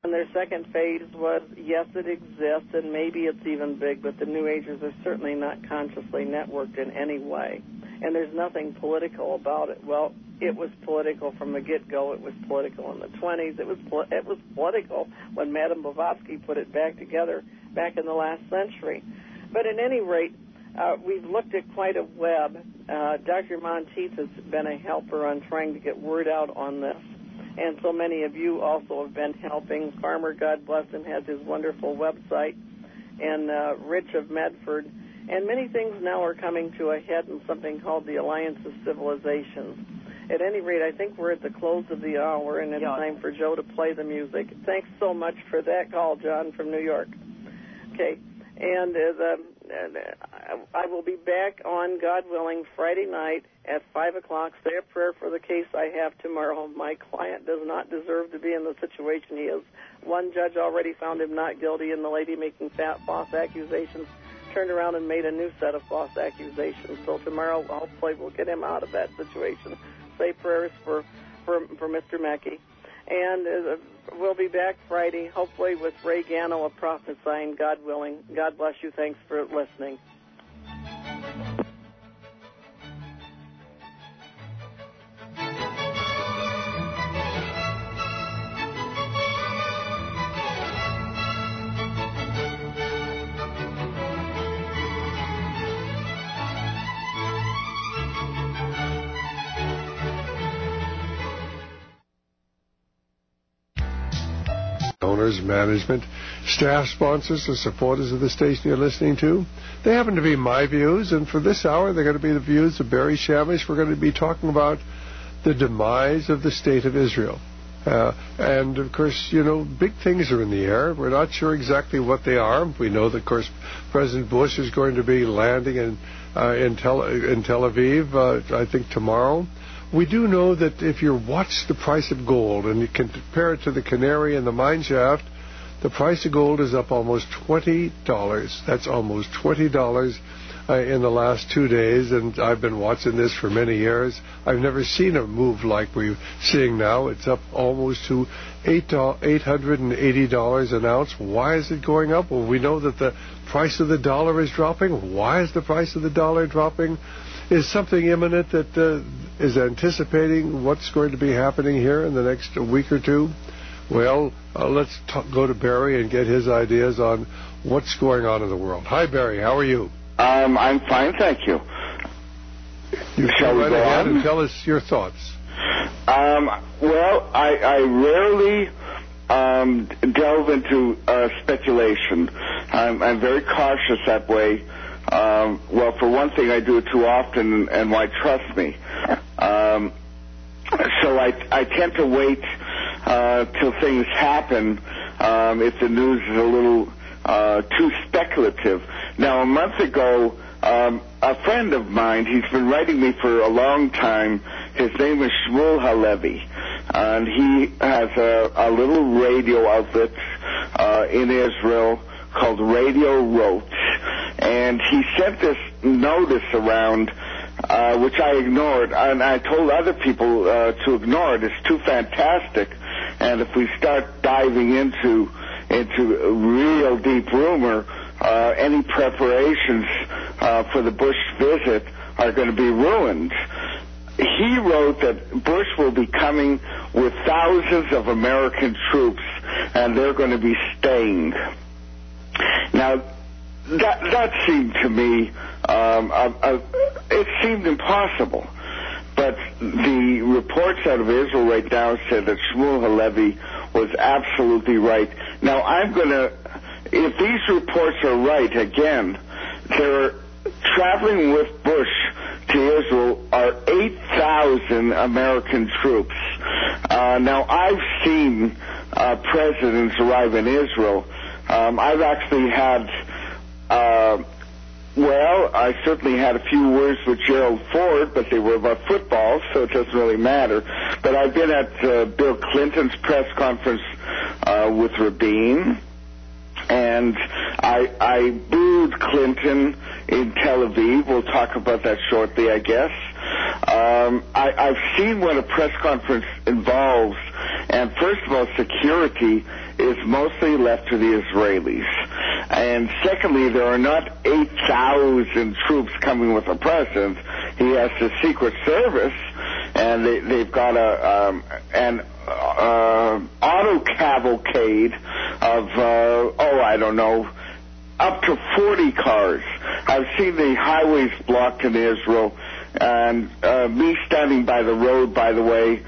And their second phase was, yes, it exists, and maybe it's even big, but the New Agers are certainly not consciously networked in any way. And there's nothing political about it. Well, it was political from the get-go. It was political in the 20s. It was political when Madame Blavatsky put it back together back in the last century. But at any rate, we've looked at quite a web. Dr. Monteith has been a helper on trying to get word out on this. And so many of you also have been helping. Farmer, God bless him, has his wonderful website. And Rich of Medford. And many things now are coming to a head in something called the Alliance of Civilizations. At any rate, I think we're at the close of the hour, and it's time for Joe to play the music. Thanks so much for that call, John, from New York. Okay, and I will be back on, God willing, Friday night at 5 o'clock. Say a prayer for the case I have tomorrow. My client does not deserve to be in the situation he is. One judge already found him not guilty, and the lady making false accusations turned around and made a new set of false accusations. So tomorrow, hopefully, we'll get him out of that situation. Say prayers for Mr. Mackey. And we'll be back Friday, hopefully, with Ray Gano of Prophesying, God willing. God bless you. Thanks for listening. Owners, management, staff, sponsors, or supporters of the station you're listening to. They happen to be my views, and for this hour, they're going to be the views of Barry Shamish. We're going to be talking about the demise of the State of Israel. And, of course, you know, big things are in the air. We're not sure exactly what they are. We know that, of course, President Bush is going to be landing in Tel Aviv, I think, tomorrow. We do know that if you watch the price of gold and you can compare it to the canary and the mine shaft, the price of gold is up almost $20. That's almost $20 in the last 2 days, and I've been watching this for many years. I've never seen a move like we're seeing now. It's up almost to $880 an ounce. Why is it going up? Well, we know that the price of the dollar is dropping. Why is the price of the dollar dropping? Is something imminent that is anticipating what's going to be happening here in the next week or two? Well, let's go to Barry and get his ideas on what's going on in the world. Hi, Barry. How are you? I'm fine, thank you. You shall right ahead and tell us your thoughts. Well, I rarely delve into speculation. I'm very cautious that way. Well, for one thing, I do it too often, and why trust me? So I tend to wait till things happen if the news is a little too speculative. Now, a month ago, a friend of mine, he's been writing me for a long time. His name is Shmuel Halevi, and he has a little radio outlet in Israel called Radio Roach, and he sent this notice around, which I ignored, and I told other people to ignore it. It's too fantastic, and if we start diving into real deep rumor, any preparations for the Bush visit are going to be ruined. He wrote that Bush will be coming with thousands of American troops, and they're going to be staying. Now, that seemed to me, it seemed impossible. But the reports out of Israel right now said that Shmuel Halevi was absolutely right. Now, if these reports are right, again, they're traveling with Bush to Israel are 8,000 American troops. Now, I've seen presidents arrive in Israel. I've actually had, I certainly had a few words with Gerald Ford, but they were about football, so it doesn't really matter. But I've been at Bill Clinton's press conference with Rabin, and I booed Clinton in Tel Aviv. We'll talk about that shortly, I guess. I've seen what a press conference involves, and first of all, security is mostly left to the Israelis. And secondly, there are not 8,000 troops coming with the president. He has the Secret Service, and they've got an auto cavalcade of, I don't know, up to 40 cars. I've seen the highways blocked in Israel, and me standing by the road, by the way,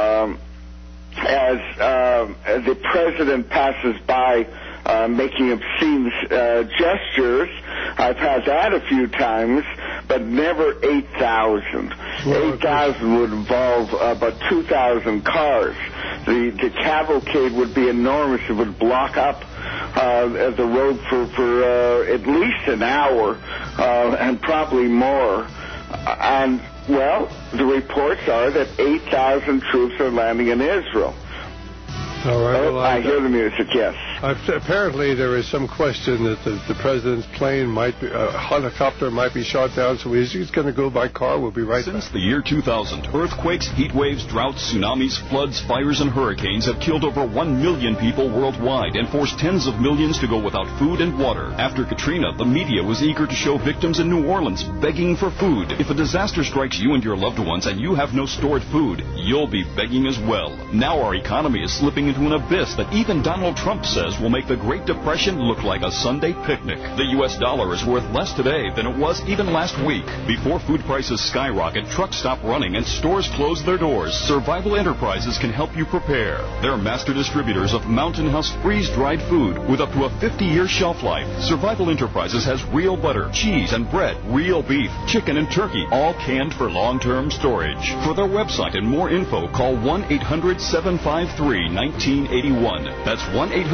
as the president passes by making obscene gestures. I've had that a few times, but never 8,000. 8,000 would involve about 2,000 cars. The cavalcade would be enormous. It would block up the road for at least an hour, and probably more. And, well, the reports are that 8,000 troops are landing in Israel. All right. Well, I hear the music, yes. Apparently, there is some question that the president's plane helicopter might be shot down, so he's going to go by car. We'll be right back. Since the year 2000, earthquakes, heat waves, droughts, tsunamis, floods, fires, and hurricanes have killed over 1 million people worldwide and forced tens of millions to go without food and water. After Katrina, the media was eager to show victims in New Orleans begging for food. If a disaster strikes you and your loved ones and you have no stored food, you'll be begging as well. Now our economy is slipping into an abyss that even Donald Trump says will make the Great Depression look like a Sunday picnic. The U.S. dollar is worth less today than it was even last week. Before food prices skyrocket, trucks stop running, and stores close their doors, Survival Enterprises can help you prepare. They're master distributors of Mountain House freeze-dried food with up to a 50-year shelf life. Survival Enterprises has real butter, cheese, and bread, real beef, chicken, and turkey, all canned for long-term storage. For their website and more info, call 1-800-753-1981. That's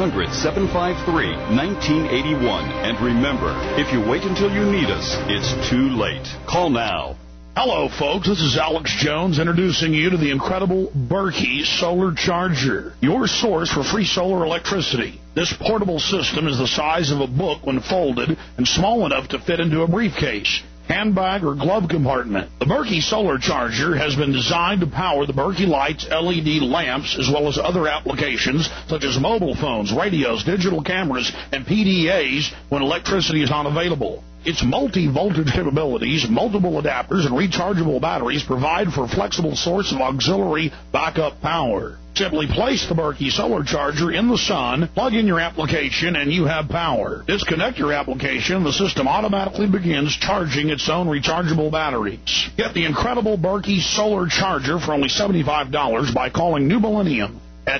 1-800-753-1981. And remember, if you wait until you need us, it's too late. Call now. Hello, folks. This is Alex Jones introducing you to the incredible Berkey Solar Charger, your source for free solar electricity. This portable system is the size of a book when folded and small enough to fit into a briefcase, handbag, or glove compartment. The Berkey Solar Charger has been designed to power the Berkey Lights LED lamps as well as other applications such as mobile phones, radios, digital cameras, and PDAs when electricity is unavailable. Its multi-voltage capabilities, multiple adapters, and rechargeable batteries provide for a flexible source of auxiliary backup power. Simply place the Berkey Solar Charger in the sun, plug in your application, and you have power. Disconnect your application, the system automatically begins charging its own rechargeable batteries. Get the incredible Berkey Solar Charger for only $75 by calling New Millennium at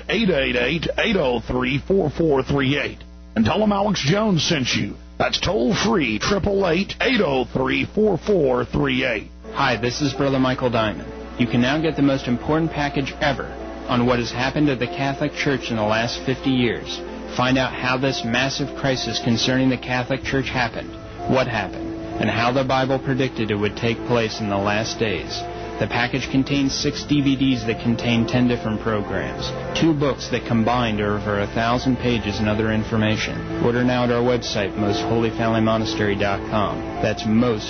888-803-4438. And tell them Alex Jones sent you. That's toll-free, 888-803-4438. Hi, this is Brother Michael Diamond. You can now get the most important package ever on what has happened to the Catholic Church in the last 50 years. Find out how this massive crisis concerning the Catholic Church happened, what happened, and how the Bible predicted it would take place in the last days. The package contains 6 DVDs that contain 10 different programs, 2 books that combined are over 1,000 pages and other information. Order now at our website, mostholyfamilymonastery.com. That's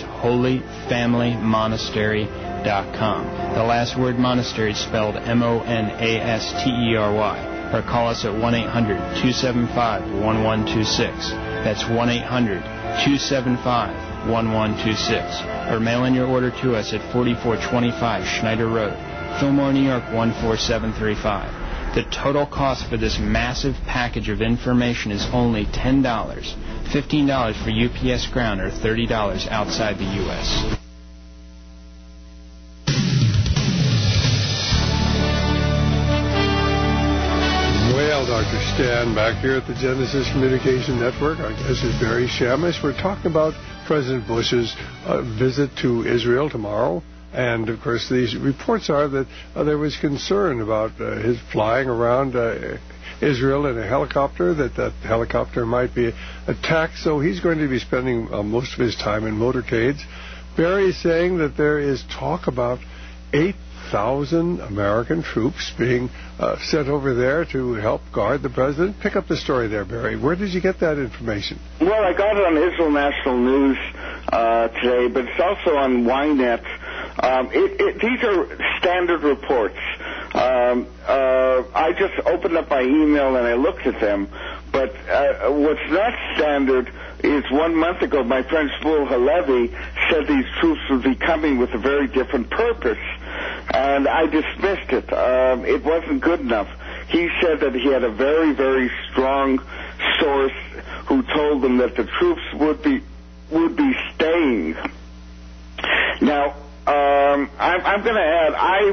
mostholyfamilymonastery.com. The last word monastery is spelled MONASTERY. Or call us at 1-800-275-1126. That's 1-800-275-1126. Or mail in your order to us at 4425 Schneider Road, Fillmore, New York 14735. The total cost for this massive package of information is only $10, $15 for UPS Ground, or $30 outside the U.S. Well, Dr. Stan, back here at the Genesis Communication Network. Our guest is Barry Shamish. We're talking about President Bush's visit to Israel tomorrow. And, of course, these reports are that there was concern about his flying around Israel in a helicopter, that helicopter might be attacked. So he's going to be spending most of his time in motorcades. Barry is saying that there is talk about 8,000 American troops being sent over there to help guard the president. Pick up the story there, Barry. Where did you get that information? Well, I got it on Israel National News today, but it's also on Ynet. These are standard reports. I just opened up my email and I looked at them. But what's not standard is 1 month ago my friend Shmuel Halevi said these troops would be coming with a very different purpose. And I dismissed it. It wasn't good enough. He said that he had a very, very strong source who told him that the troops would be staying. Now, I'm going to add, I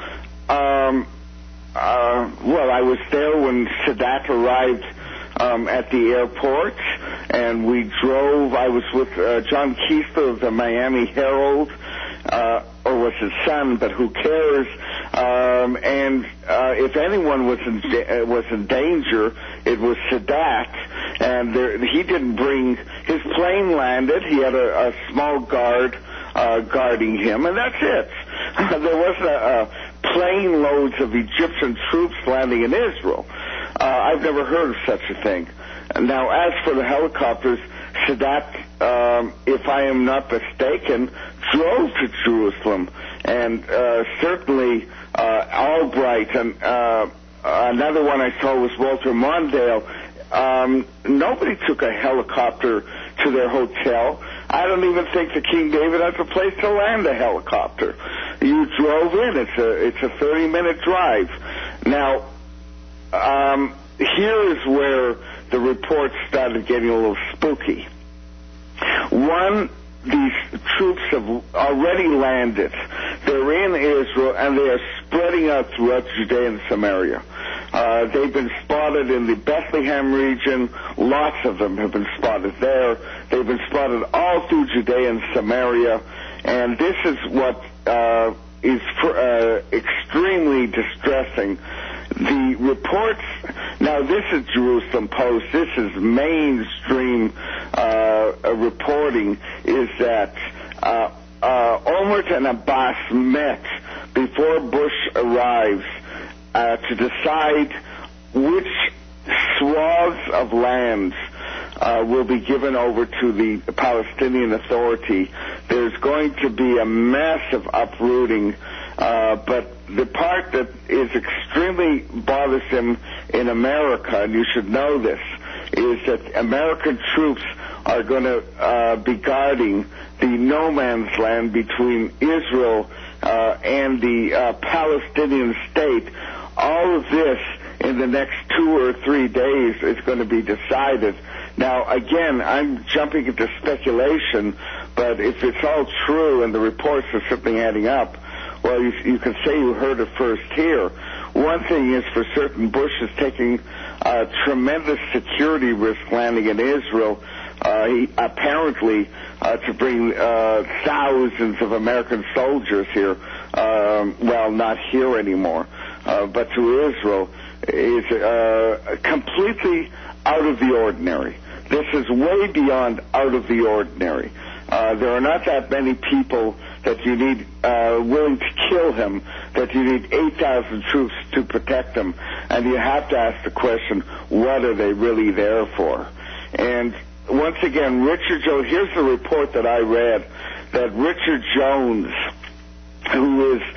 was there when Sadat arrived at the airport, and we drove. I was with John Keister of the Miami Herald, or was his son, but who cares? And if anyone was in danger, it was Sadat. And he didn't bring his plane landed. He had a small guard guarding him, and that's it. There wasn't a plane loads of Egyptian troops landing in Israel. I've never heard of such a thing. Now, as for the helicopters, Sadat, if I am not mistaken, drove to Jerusalem, and certainly Albright, and another one I saw was Walter Mondale. Nobody took a helicopter to their hotel. I don't even think the King David has a place to land a helicopter. You drove in. It's a 30-minute drive. Now, here is where the reports started getting a little spooky. One, these troops have already landed. They're in Israel, and they are spreading out throughout Judea and Samaria. They've been spotted in the Bethlehem region. Lots of them have been spotted there. They've been spotted all through Judea and Samaria. And this is what is extremely distressing. The reports, now this is Jerusalem Post, this is mainstream reporting, is that Olmert and Abbas met before Bush arrives to decide which swaths of land will be given over to the Palestinian Authority. There's going to be a massive uprooting, but the part that is extremely bothersome in America, and you should know this, is that American troops are going to be guarding the no man's land between Israel and the Palestinian state. All of this in the next 2 or 3 days is going to be decided. Now, again, I'm jumping into speculation, but if it's all true and the reports are certainly adding up, well, you can say you heard it first here. One thing is for certain, Bush is taking a tremendous security risk landing in Israel, apparently to bring thousands of American soldiers here, well, not here anymore, but to Israel, is completely out of the ordinary. This is way beyond out of the ordinary. There are not that many people that you need willing to kill him, that you need 8,000 troops to protect them. And you have to ask the question, what are they really there for? And once again, Richard Jones, here's the report that I read, that Richard Jones, who is,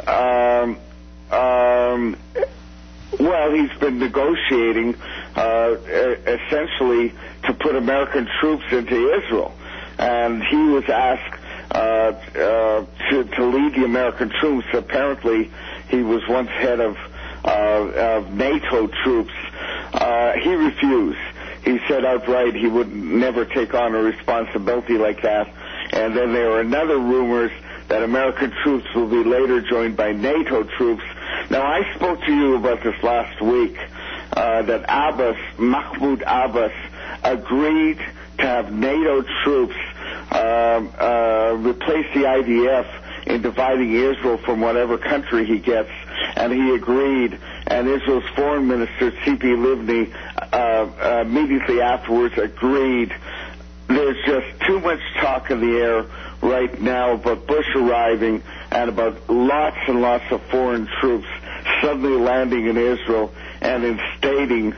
well, he's been negotiating essentially to put American troops into Israel. And he was asked to lead the American troops. Apparently, he was once head of NATO troops. He refused. He said outright he would never take on a responsibility like that. And then there are another rumors that American troops will be later joined by NATO troops. Now, I spoke to you about this last week, that Mahmoud Abbas, agreed to have NATO troops replace the IDF in dividing Israel from whatever country he gets, and he agreed, and Israel's foreign minister, Tzipi Livni, immediately afterwards agreed. There's just too much talk in the air right now about Bush arriving and about lots and lots of foreign troops suddenly landing in Israel and instating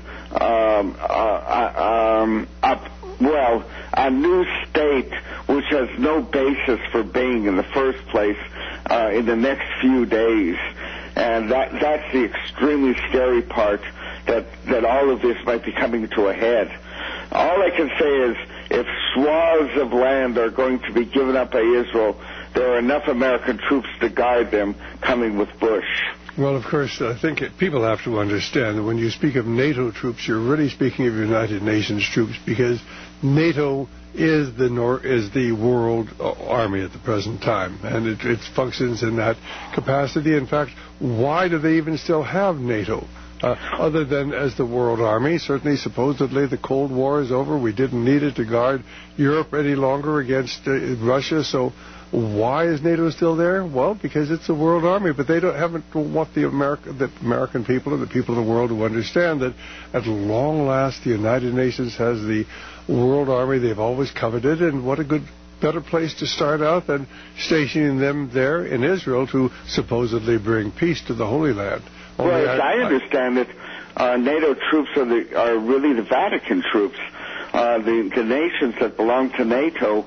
a new state which has no basis for being in the first place in the next few days. And that's the extremely scary part, that all of this might be coming to a head. All I can say is, if swaths of land are going to be given up by Israel, there are enough American troops to guard them coming with Bush. Well, of course, I think people have to understand that when you speak of NATO troops, you're really speaking of United Nations troops, because NATO is the world army at the present time, and it functions in that capacity. In fact, why do they even still have NATO? Other than as the world army. Certainly, supposedly, the Cold War is over. We didn't need it to guard Europe any longer against Russia. So why is NATO still there? Well, because it's a world army. But they haven't want the American people and the people of the world to understand that at long last the United Nations has the world army they've always coveted. And what a better place to start out than stationing them there in Israel to supposedly bring peace to the Holy Land. Well, as I understand it, NATO troops are really the Vatican troops. The nations that belong to NATO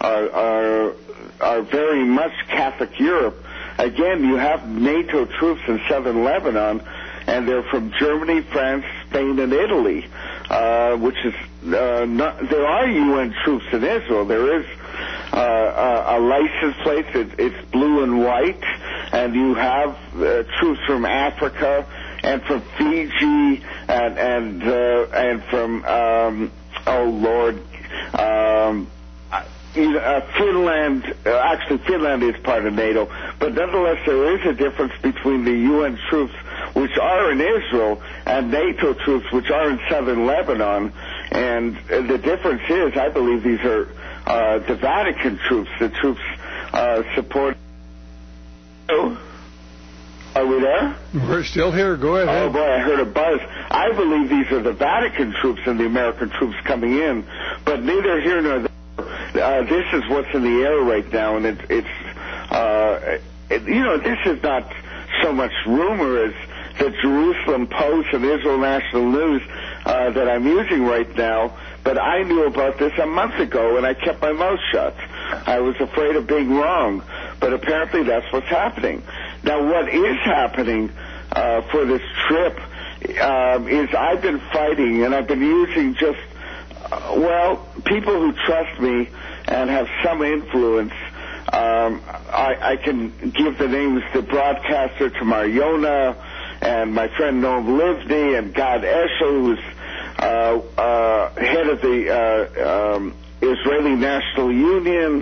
are very much Catholic Europe. Again, you have NATO troops in southern Lebanon, and they're from Germany, France, Spain, and Italy, which is there are UN troops in Israel. There is a license plate. It's blue and white, and you have troops from Africa and from Fiji and from Finland. Actually, Finland is part of NATO, but nonetheless, there is a difference between the UN troops, which are in Israel, and NATO troops, which are in southern Lebanon. And the difference is, I believe these are the Vatican troops. The troops support. Are we there? We're still here. Go ahead. Oh, boy, I heard a buzz. I believe these are the Vatican troops and the American troops coming in, but neither here nor there. This is what's in the air right now, and this is not so much rumor as the Jerusalem Post and Israel National News that I'm using right now, but I knew about this a month ago, and I kept my mouth shut. I was afraid of being wrong, but apparently that's what's happening. Now, what is happening for this trip is I've been fighting, and I've been using just, people who trust me and have some influence. I can give the names to broadcaster Tamar Yona and my friend Noam Livni and Gad Eshel, who's head of the Israeli National Union.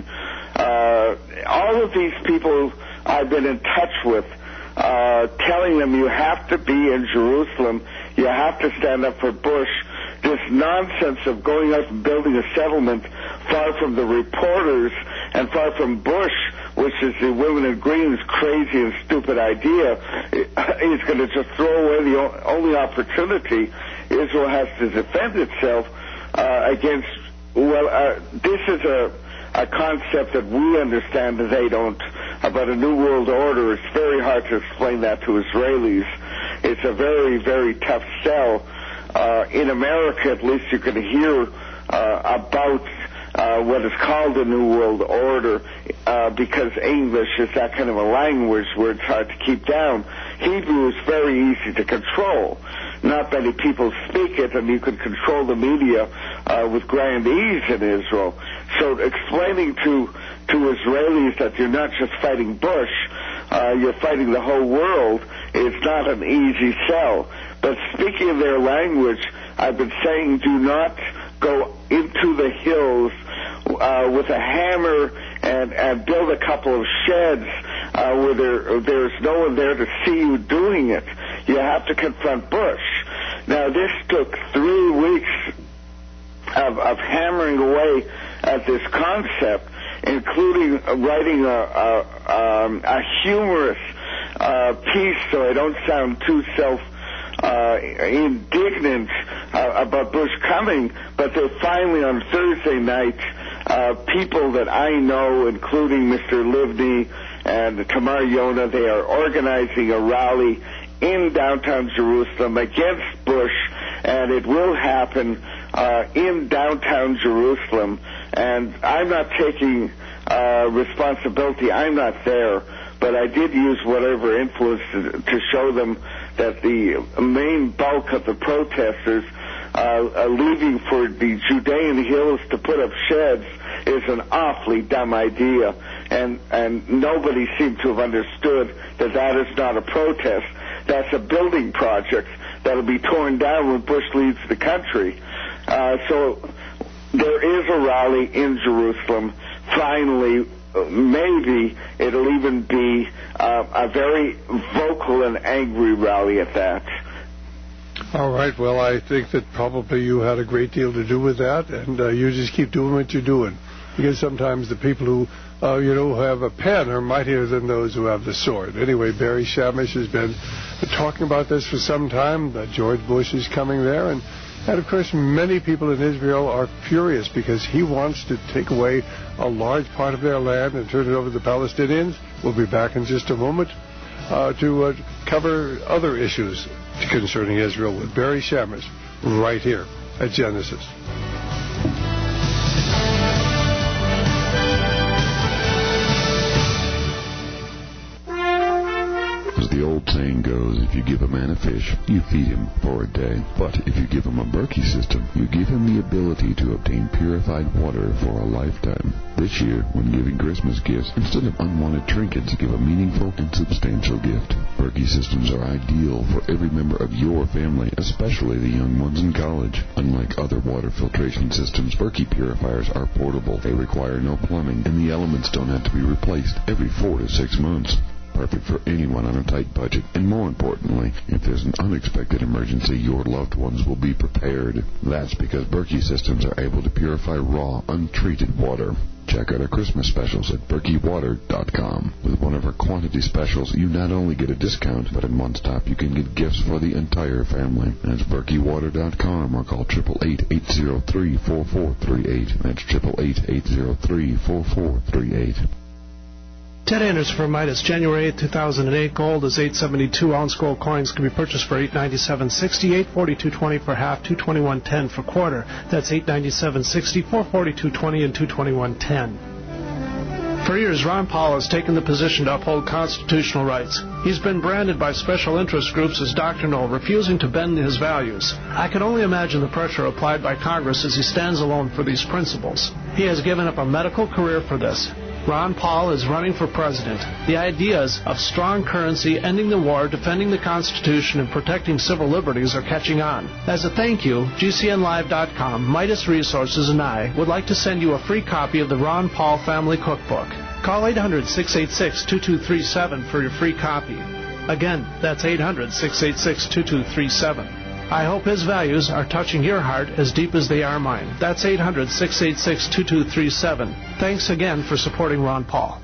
All of these people I've been in touch with, telling them you have to be in Jerusalem, you have to stand up for Bush. This nonsense of going out and building a settlement far from the reporters and far from Bush, which is the Women in Green's crazy and stupid idea, is going to just throw away the only opportunity Israel has to defend itself against. This is a concept that we understand and they don't, about a new world order. It's very hard to explain that to Israelis. It's a very, very tough sell. In America, at least, you can hear about what is called a New World Order because English is that kind of a language where it's hard to keep down. Hebrew is very easy to control. Not many people speak it, and you can control the media with grand ease in Israel. So explaining to Israelis that you're not just fighting Bush, you're fighting the whole world, is not an easy sell. But speaking of their language, I've been saying do not go into the hills with a hammer and build a couple of sheds where there's no one there to see you doing it. You have to confront Bush. Now, this took 3 weeks of hammering away at this concept, including writing a humorous piece so I don't sound too indignant about Bush coming, but they're finally on Thursday night, people that I know, including Mr. Livni and Tamar Yona, they are organizing a rally in downtown Jerusalem against Bush, and it will happen in downtown Jerusalem. And I'm not taking responsibility. I'm not there. but I did use whatever influence to show them that the main bulk of the protesters leaving for the Judean hills to put up sheds is an awfully dumb idea, and nobody seemed to have understood that that is not a protest. That's a building project that'll be torn down when Bush leaves the country. So there is a rally in Jerusalem. Finally, maybe it'll even be a very vocal and angry rally at that. All right. Well, I think that probably you had a great deal to do with that, and you just keep doing what you're doing. Because sometimes the people who, who have a pen are mightier than those who have the sword. Anyway, Barry Shamish has been talking about this for some time. George Bush is coming there, and of course, many people in Israel are furious because he wants to take away a large part of their land and turn it over to the Palestinians. We'll be back in just a moment to cover other issues concerning Israel with Barry Shamish right here at Genesis. As the old saying goes, if you give a man a fish, you feed him for a day. But if you give him a Berkey system, you give him the ability to obtain purified water for a lifetime. This year, when giving Christmas gifts, instead of unwanted trinkets, give a meaningful and substantial gift. Berkey systems are ideal for every member of your family, especially the young ones in college. Unlike other water filtration systems, Berkey purifiers are portable. They require no plumbing, and the elements don't have to be replaced every 4 to 6 months. Perfect for anyone on a tight budget, and more importantly, if there's an unexpected emergency, your loved ones will be prepared. That's because Berkey systems are able to purify raw, untreated water. Check out our Christmas specials at BerkeyWater.com. With one of our quantity specials, you not only get a discount, but in one stop you can get gifts for the entire family. That's BerkeyWater.com, or call 888-803-4438. That's 888-803-4438. Ted Anderson for Midas. January 8, 2008. Gold is 872-ounce gold coins can be purchased for $897.60, $842.20 for half, $221.10 for quarter. That's $897.60, $442.20, and $221.10. For years, Ron Paul has taken the position to uphold constitutional rights. He's been branded by special interest groups as doctrinal, refusing to bend his values. I can only imagine the pressure applied by Congress as he stands alone for these principles. He has given up a medical career for this. Ron Paul is running for president. The ideas of strong currency, ending the war, defending the Constitution, and protecting civil liberties are catching on. As a thank you, GCNlive.com, Midas Resources, and I would like to send you a free copy of the Ron Paul Family Cookbook. Call 800-686-2237 for your free copy. Again, that's 800-686-2237. I hope his values are touching your heart as deep as they are mine. That's 800-686-2237. Thanks again for supporting Ron Paul.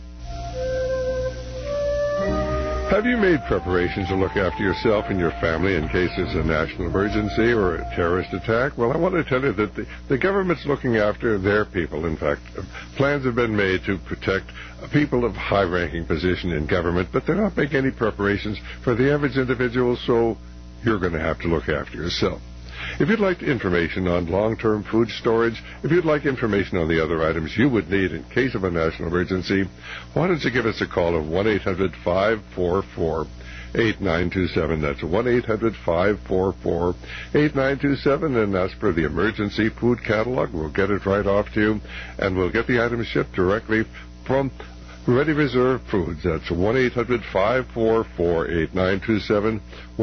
Have you made preparations to look after yourself and your family in case there's a national emergency or a terrorist attack? Well, I want to tell you that the government's looking after their people. In fact, plans have been made to protect people of high-ranking position in government, but they're not making any preparations for the average individual, so you're going to have to look after yourself. If you'd like information on long-term food storage, if you'd like information on the other items you would need in case of a national emergency, why don't you give us a call of 1-800-544-8927. That's 1-800-544-8927, and ask for the emergency food catalog. We'll get it right off to you, and we'll get the items shipped directly from Ready Reserve Foods. That's 1-800-544-8927,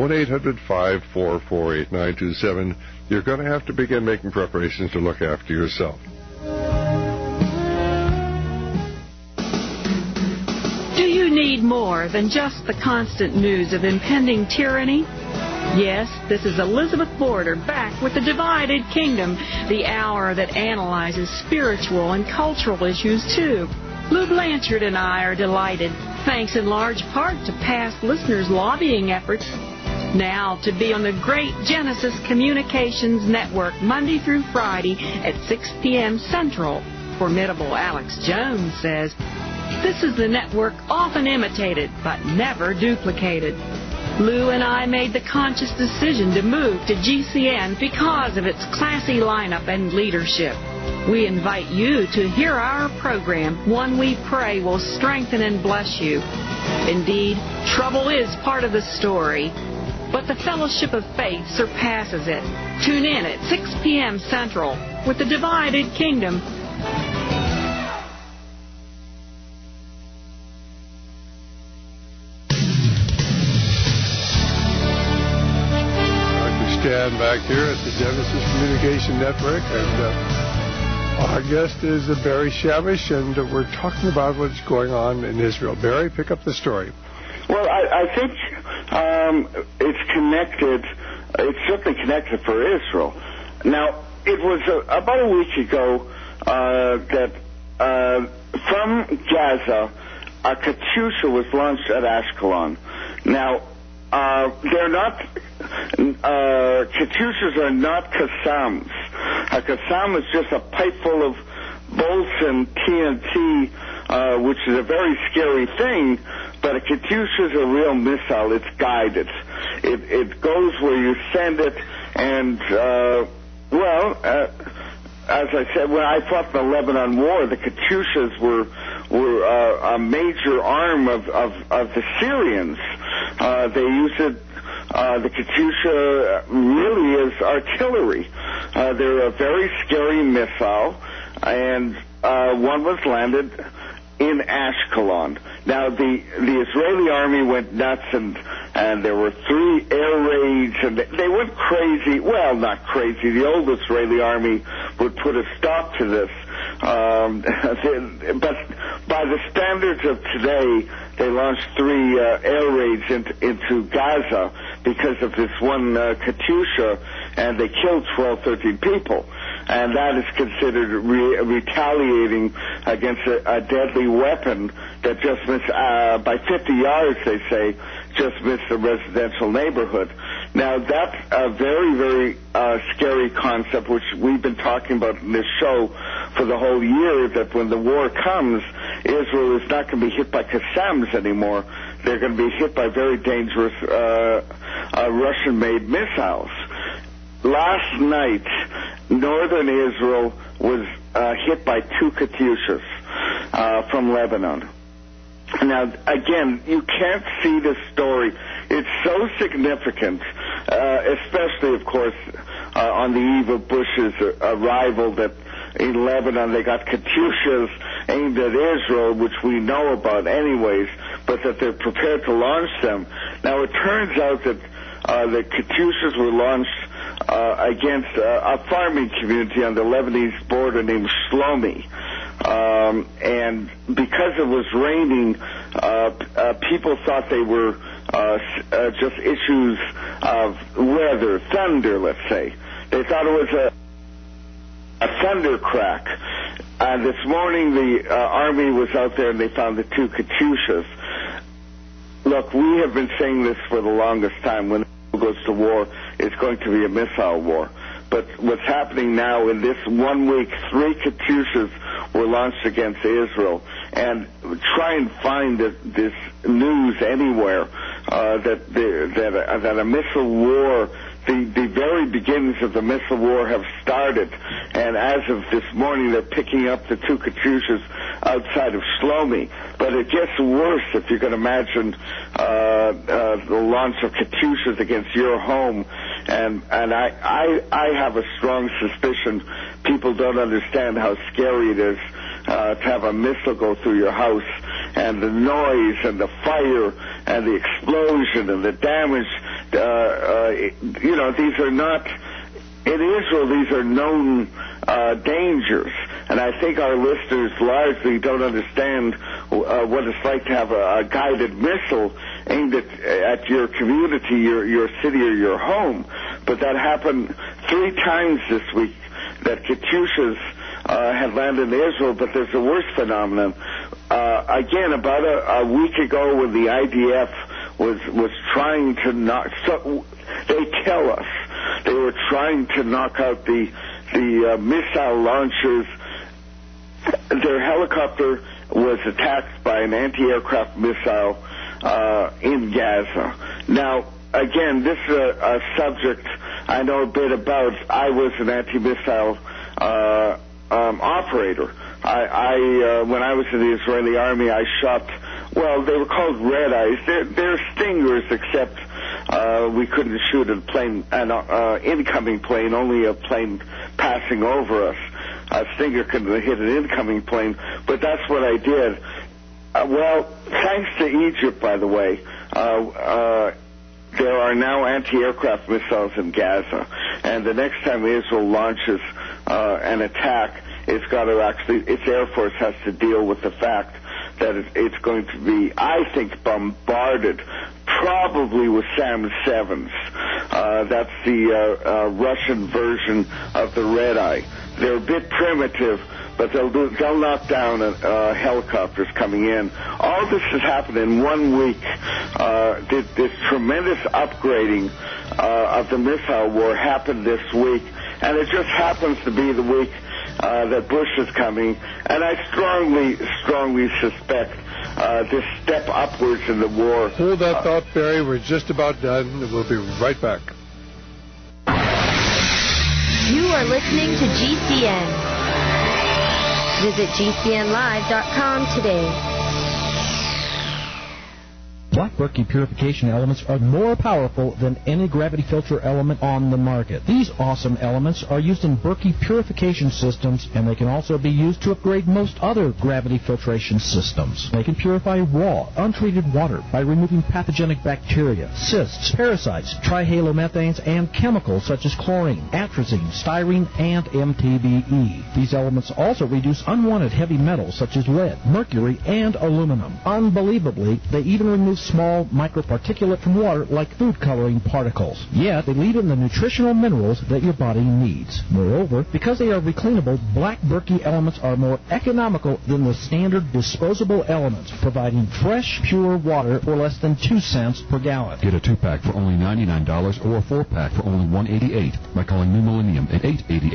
1-800-544-8927. You're going to have to begin making preparations to look after yourself. Do you need more than just the constant news of impending tyranny? Yes, this is Elizabeth Border back with The Divided Kingdom, the hour that analyzes spiritual and cultural issues too. Lou Blanchard and I are delighted, thanks in large part to past listeners' lobbying efforts, now to be on the great Genesis Communications Network Monday through Friday at 6 p.m. Central. Formidable Alex Jones says, this is the network often imitated but never duplicated. Lou and I made the conscious decision to move to GCN because of its classy lineup and leadership. We invite you to hear our program, one we pray will strengthen and bless you. Indeed, trouble is part of the story, but the fellowship of faith surpasses it. Tune in at 6 p.m. Central with the Divided Kingdom. Stan back here at the Genesis Communication Network, and our guest is Barry Shamish, and we're talking about what's going on in Israel. Barry, pick up the story. Well, I think it's connected. It's certainly connected for Israel. Now, it was about a week ago that from Gaza, a Katyusha was launched at Ashkelon. Now, they're not, Katyushas are not Qassams. A Qassam is just a pipe full of bolts and TNT, which is a very scary thing, but a Katyusha is a real missile. It's guided. It goes where you send it, and, as I said, when I fought the Lebanon War, the Katyushas were a major arm of the Syrians. They used it, the Katyusha really is artillery. They're a very scary missile, and one was landed in Ashkelon. Now, the Israeli army went nuts, and there were 3 air raids, and they went crazy. Well, not crazy. The old Israeli army would put a stop to this. But by the standards of today, they launched 3 air raids into Gaza because of this one Katyusha, and they killed 12, 13 people. And that is considered retaliating against a deadly weapon that just missed, by 50 yards, they say, just missed a residential neighborhood. Now, that's a very, very scary concept, which we've been talking about in this show for the whole year, that when the war comes, Israel is not going to be hit by Qassams anymore. They're going to be hit by very dangerous Russian-made missiles. Last night, northern Israel was hit by 2 Katyushas from Lebanon. Now, again, you can't see the story. It's so significant, especially, of course, on the eve of Bush's arrival, that in Lebanon they got Katyushas aimed at Israel, which we know about anyways, but that they're prepared to launch them. Now, it turns out that the Katyushas were launched against a farming community on the Lebanese border named Shlomi. And because it was raining, people thought they were just issues of weather, thunder, let's say. They thought it was a thunder crack. And this morning the army was out there and they found the 2 Katyushas. Look, we have been saying this for the longest time. When it goes to war, it's going to be a missile war. But what's happening now, in this 1 week, 3 Katyushas were launched against Israel. And try and find this news anywhere that a missile war, the very beginnings of the missile war have started. And as of this morning, they're picking up the 2 Katyushas outside of Shlomi. But it gets worse if you can imagine the launch of Katyushas against your home. And I have a strong suspicion people don't understand how scary it is to have a missile go through your house, and the noise and the fire and the explosion and the damage. These are not, in Israel, these are known dangers. And I think our listeners largely don't understand what it's like to have a guided missile aimed at your community, your city, or your home. But that happened 3 times this week, that Katyushas had landed in Israel. But there's a worse phenomenon. Again, about a week ago, when the IDF was trying to knock, so they tell us they were trying to knock out the missile launchers. Their helicopter was attacked by an anti-aircraft missile in Gaza. Now, again, this is a subject I know a bit about. I was an anti-missile operator. When I was in the Israeli army, I shot, well, they were called red eyes. They're stingers, except we couldn't shoot an incoming plane, only a plane passing over us. A stinger can hit an incoming plane, but that's what I did. Well, thanks to Egypt, by the way, there are now anti-aircraft missiles in Gaza, and the next time Israel launches an attack, its Air Force has to deal with the fact that it's going to be, I think, bombarded, probably with SAM-7s. That's the Russian version of the Red Eye. They're a bit primitive, but they'll knock down helicopters coming in. All this has happened in 1 week. This tremendous upgrading of the missile war happened this week, and it just happens to be the week that Bush is coming, and I strongly suspect this step upwards in the war. Hold that thought, Barry. We're just about done. We'll be right back. You are listening to GCN. Visit GCNlive.com today. Black Berkey purification elements are more powerful than any gravity filter element on the market. These awesome elements are used in Berkey purification systems, and they can also be used to upgrade most other gravity filtration systems. They can purify raw, untreated water by removing pathogenic bacteria, cysts, parasites, trihalomethanes, and chemicals such as chlorine, atrazine, styrene, and MTBE. These elements also reduce unwanted heavy metals such as lead, mercury, and aluminum. Unbelievably, they even remove small microparticulate from water like food coloring particles. Yet, they leave in the nutritional minerals that your body needs. Moreover, because they are recleanable, Black Berkey elements are more economical than the standard disposable elements, providing fresh, pure water for less than 2 cents per gallon. Get a 2-pack for only $99 or a 4-pack for only $188 by calling New Millennium at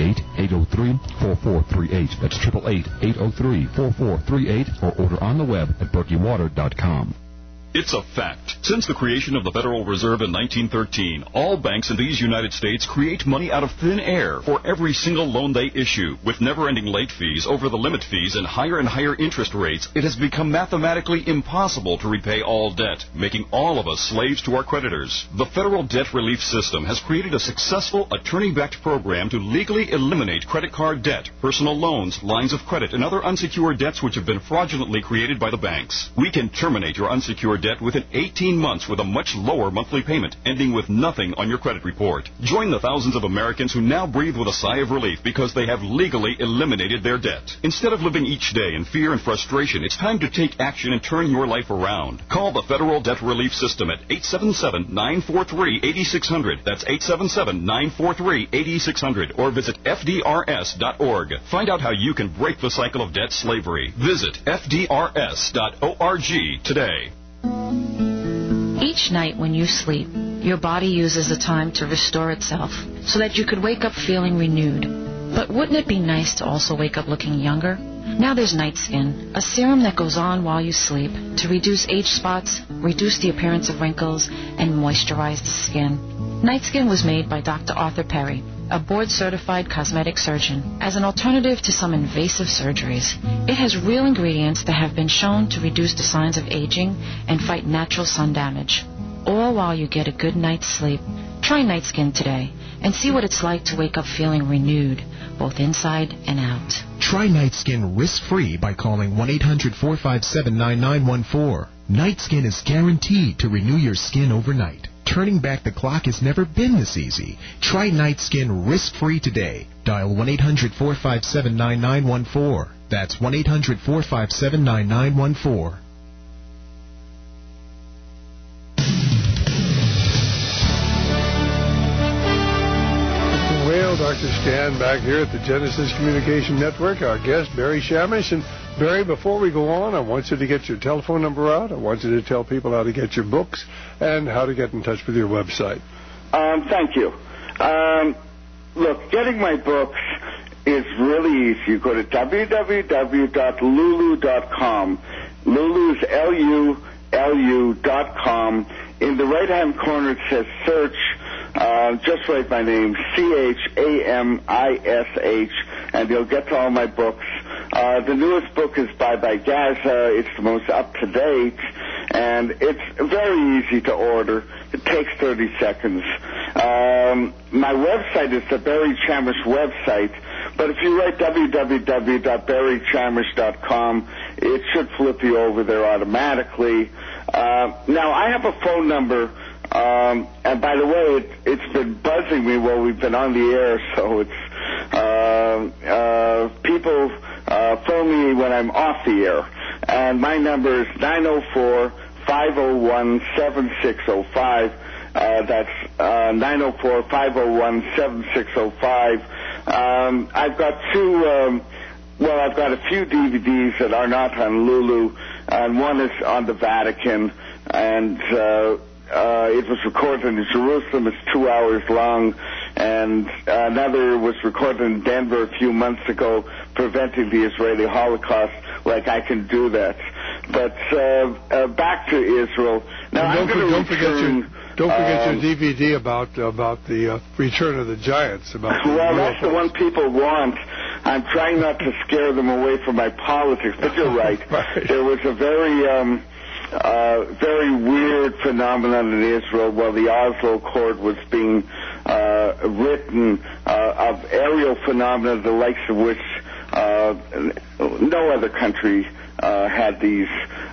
888-803-4438. That's 888-803-4438, or order on the web at berkeywater.com. It's a fact. Since the creation of the Federal Reserve in 1913, all banks in these United States create money out of thin air for every single loan they issue. With never-ending late fees, over-the-limit fees, and higher interest rates, it has become mathematically impossible to repay all debt, making all of us slaves to our creditors. The Federal Debt Relief System has created a successful attorney-backed program to legally eliminate credit card debt, personal loans, lines of credit, and other unsecured debts which have been fraudulently created by the banks. We can terminate your unsecured debt within 18 months with a much lower monthly payment, ending with nothing on your credit report. Join the thousands of Americans who now breathe with a sigh of relief because they have legally eliminated their debt. Instead of living each day in fear and frustration, it's time to take action and turn your life around. Call the Federal Debt Relief System at 877-943-8600. That's 877-943-8600. Or visit FDRS.org. Find out how you can break the cycle of debt slavery. Visit FDRS.org today. Each night when you sleep, your body uses the time to restore itself so that you could wake up feeling renewed. But wouldn't it be nice to also wake up looking younger? Now there's Night Skin, a serum that goes on while you sleep to reduce age spots, reduce the appearance of wrinkles, and moisturize the skin. Night Skin was made by Dr. Arthur Perry, a board-certified cosmetic surgeon, as an alternative to some invasive surgeries. It has real ingredients that have been shown to reduce the signs of aging and fight natural sun damage, all while you get a good night's sleep. Try Night Skin today and see what it's like to wake up feeling renewed, both inside and out. Try Night Skin risk-free by calling 1-800-457-9914. Night Skin is guaranteed to renew your skin overnight. Turning back the clock has never been this easy. Try Night Skin risk-free today. Dial 1-800-457-9914. That's 1-800-457-9914. Dr. Stan back here at the Genesis Communication Network. Our guest, Barry Shamish. And Barry, before we go on, I want you to get your telephone number out. I want you to tell people how to get your books and how to get in touch with your website. Thank you. Look, getting my books is really easy. You go to www.lulu.com. Lulu's Lulu.com. in the right-hand corner it says search. Just write my name, CHAMISH, and you'll get to all my books. The newest book is Bye Bye Gaza. It's the most up-to-date, and it's very easy to order. It takes 30 seconds. My website is the Barry Chamish website, but if you write www.barrychamish.com, it should flip you over there automatically. Now, I have a phone number, and by the way, it's been buzzing me while we've been on the air, so it's people phone me when I'm off the air, and my number is 904-501-7605. That's 904-501-7605. I've got I've got a few DVDs that are not on Lulu, and one is on the Vatican, and it was recorded in Jerusalem. It's 2 hours long, and another was recorded in Denver a few months ago, preventing the Israeli Holocaust. Like, I can do that. But back to Israel. Now, don't forget your DVD about the Return of the Giants. Well, that's the one people want. I'm trying not to scare them away from my politics, but you're right. Right. There was a very weird phenomenon in Israel while the Oslo Accord was being written, of aerial phenomena, the likes of which no other country had these,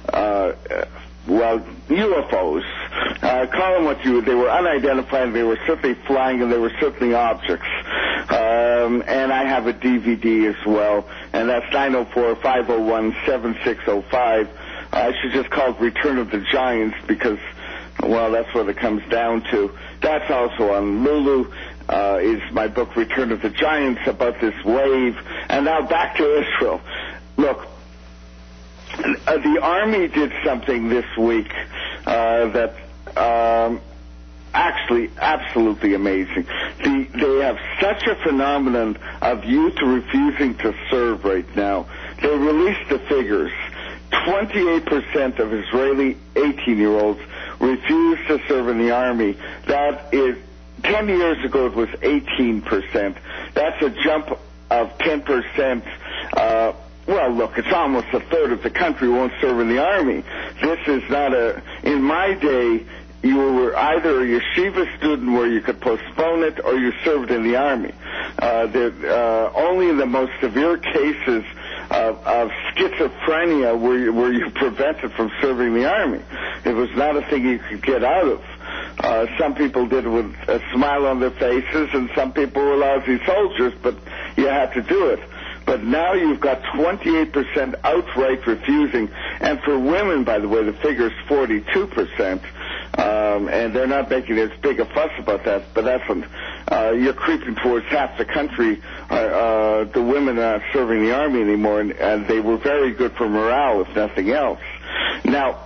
UFOs. Call them what you would. They were unidentified, they were certainly flying, and they were certainly objects. And I have a DVD as well, and that's 904-501-7605. I should just call it Return of the Giants because, well, that's what it comes down to. That's also on Lulu. Is my book Return of the Giants, about this wave. And now back to Israel. Look, the Army did something this week that actually absolutely amazing. They have such a phenomenon of youth refusing to serve right now. They released the figures. 28% of Israeli 18-year-olds refuse to serve in the Army. That is, 10 years ago it was 18%. That's a jump of 10%. Well, look, it's almost a third of the country won't serve in the Army. This is not in my day, you were either a yeshiva student where you could postpone it or you served in the Army. Only in the most severe cases of schizophrenia were you prevented from serving the Army. It was not a thing you could get out of. Some people did it with a smile on their faces, and some people were lousy soldiers, but you had to do it. But now you've got 28% outright refusing, and for women, by the way, the figure is 42%, and they're not making as big a fuss about that, but that's when you're creeping towards half the country. The women are not serving the Army anymore, and they were very good for morale, if nothing else. Now,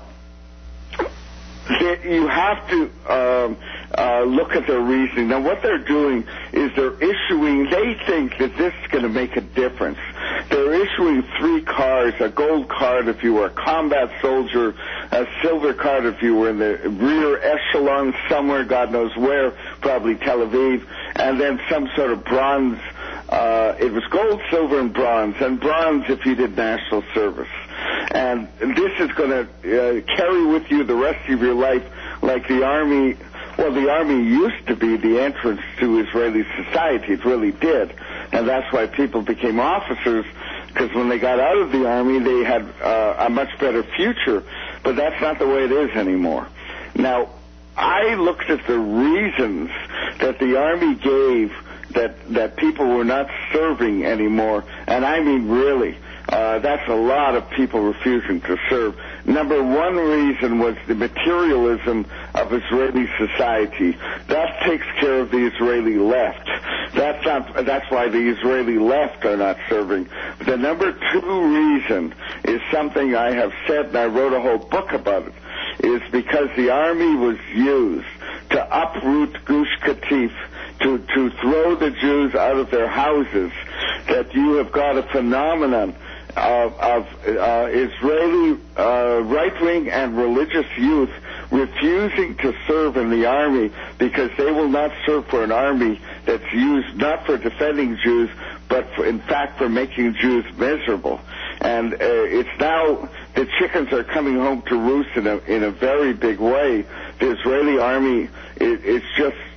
you have to look at their reasoning. Now, what they're doing is they think that this is going to make a difference. They're issuing 3 cards, a gold card if you were a combat soldier, a silver card if you were in the rear echelon somewhere, God knows where, probably Tel Aviv, and then some sort of bronze. It was gold, silver, and bronze if you did national service. And this is going to carry with you the rest of your life, like the Army. Well, the Army used to be the entrance to Israeli society. It really did. And that's why people became officers, because when they got out of the Army, they had a much better future. But that's not the way it is anymore. Now, I looked at the reasons that the Army gave that people were not serving anymore, and I mean really. That's a lot of people refusing to serve. Number one reason was the materialism of Israeli society. That takes care of the Israeli left. That's why the Israeli left are not serving. The number 2 reason is something I have said, and I wrote a whole book about it, is because the Army was used to uproot Gush Katif, to throw the Jews out of their houses, that you have got a phenomenon of Israeli right-wing and religious youth refusing to serve in the army because they will not serve for an army that's used not for defending Jews, but in fact for making Jews miserable. And it's now the chickens are coming home to roost in a very big way. The Israeli army it's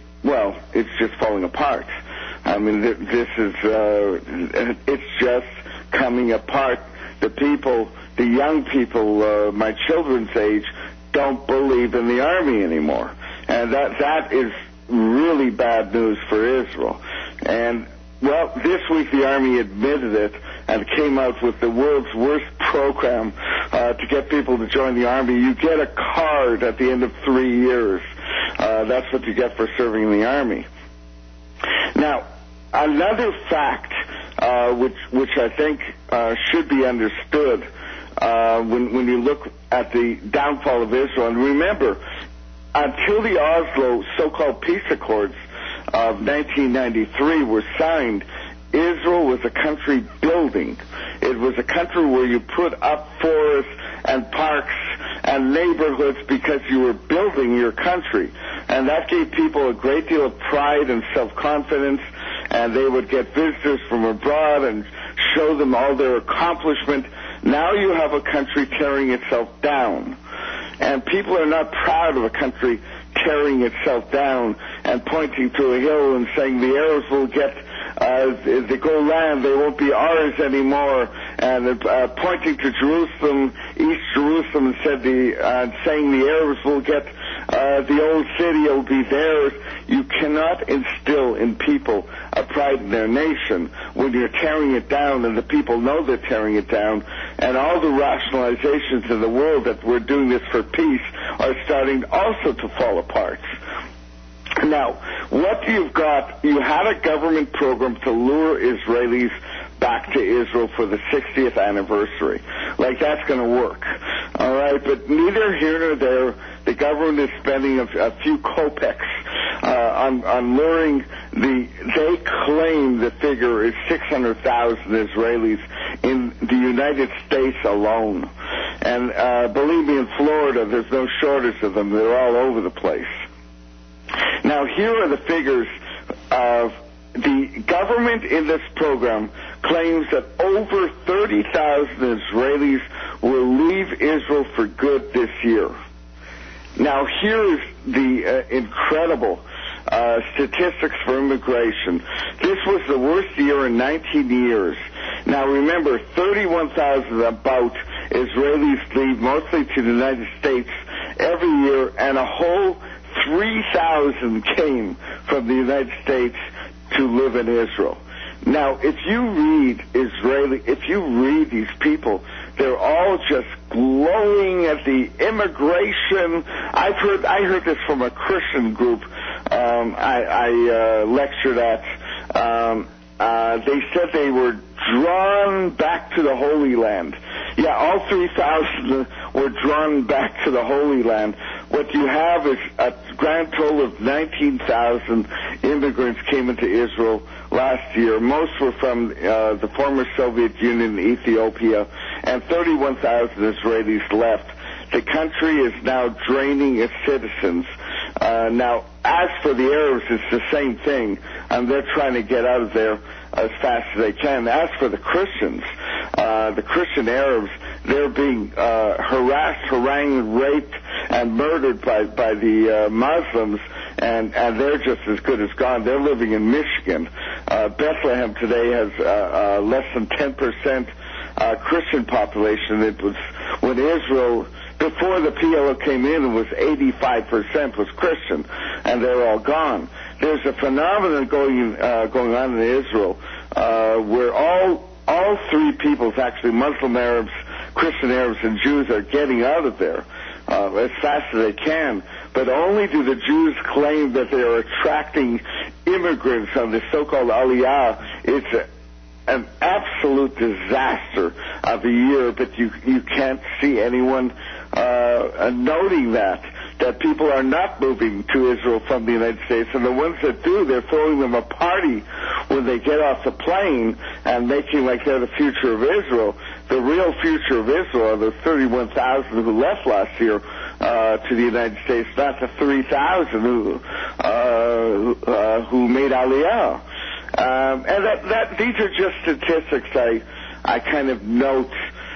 just falling apart. I mean, this is it's just coming apart. The young people, my children's age, don't believe in the army anymore, and that is really bad news for Israel. And well, this week the Army admitted it and came out with the world's worst program to get people to join the Army. You get a card at the end of 3 years. That's what you get for serving in the Army. Now, another fact which I think should be understood when you look at the downfall of Israel, and remember, until the Oslo so-called peace accords of 1993 were signed, Israel was a country building. It was a country where you put up forests and parks and neighborhoods because you were building your country. And that gave people a great deal of pride and self-confidence, and they would get visitors from abroad and show them all their accomplishment. Now you have a country tearing itself down. And people are not proud of a country tearing itself down and pointing to a hill and saying the Arabs will get the Golan, they won't be ours anymore, and pointing to Jerusalem, East Jerusalem, and saying the Arabs will get the old city, it will be theirs. You cannot instill in people a pride in their nation when you're tearing it down, and the people know they're tearing it down, and all the rationalizations in the world that we're doing this for peace are starting also to fall apart. Now, what you've got, you had a government program to lure Israelis back to Israel for the 60th anniversary. Like, that's going to work. All right, but neither here nor there, the government is spending a few kopecks on luring they claim the figure is 600,000 Israelis in the United States alone. And believe me, in Florida, there's no shortage of them. They're all over the place. Now, here are the figures of the government in this program claims that over 30,000 Israelis will leave Israel for good this year. Now, here is the incredible statistics for immigration. This was the worst year in 19 years. Now, remember, 31,000 about Israelis leave, mostly to the United States, every year, and a whole 3,000 came from the United States to live in Israel. Now, if you read these people, they're all just glowing at the immigration. I heard this from a Christian group I lectured at. They said they were drawn back to the Holy Land. Yeah, all 3,000 were drawn back to the Holy Land. What you have is a grand total of 19,000 immigrants came into Israel last year. Most were from the former Soviet Union, Ethiopia, and 31,000 Israelis left. The country is now draining its citizens. Now, as for the Arabs, it's the same thing, and they're trying to get out of there as fast as they can. As for the Christians, the Christian Arabs, they're being harassed, harangued, raped, and murdered by the Muslims, and they're just as good as gone. They're living in Michigan. Bethlehem today has less than 10% Christian population. It was when Israel, before the PLO came in, it was 85% was Christian, and they're all gone. There's a phenomenon going on in Israel where all three peoples, actually Muslim Arabs, Christian Arabs, and Jews, are getting out of there as fast as they can. But only do the Jews claim that they are attracting immigrants on the so-called Aliyah. It's an absolute disaster of a year, but you can't see anyone noting that people are not moving to Israel from the United States, and the ones that do, they're throwing them a party when they get off the plane and making like they're the future of Israel. The real future of Israel are the 31,000 who left last year to the United States, not the 3,000 who made Aliyah. And these are just statistics I kind of note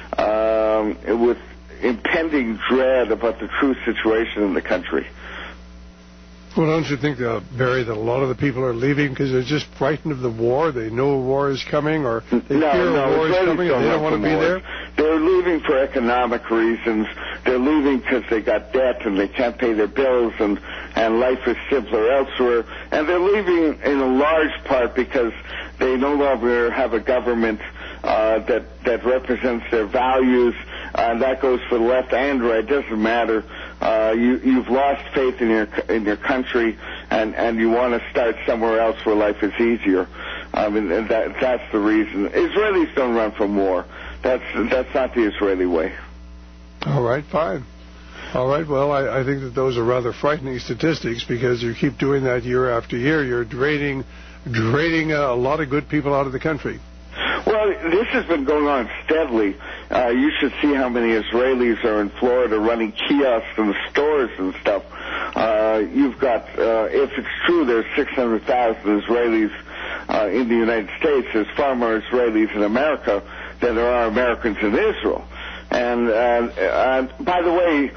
with impending dread about the true situation in the country. Well, don't you think, Barry, that a lot of the people are leaving because they're just frightened of the war? They know a war is coming, or they fear a war is coming, and they don't want to be there? They're leaving for economic reasons. They're leaving because they got debt and they can't pay their bills, and life is simpler elsewhere. And they're leaving in a large part because they no longer have a government that represents their values. That goes for the left and right. It doesn't matter. You've lost faith in your country, and you want to start somewhere else where life is easier. I mean, that's the reason. Israelis don't run from war. That's not the Israeli way. All right, fine. All right, well, I think that those are rather frightening statistics because you keep doing that year after year. You're draining a lot of good people out of the country. Well, this has been going on steadily. You should see how many Israelis are in Florida running kiosks in stores and stuff. You've got, if it's true, there's 600,000 Israelis in the United States. There's far more Israelis in America than there are Americans in Israel. And by the way,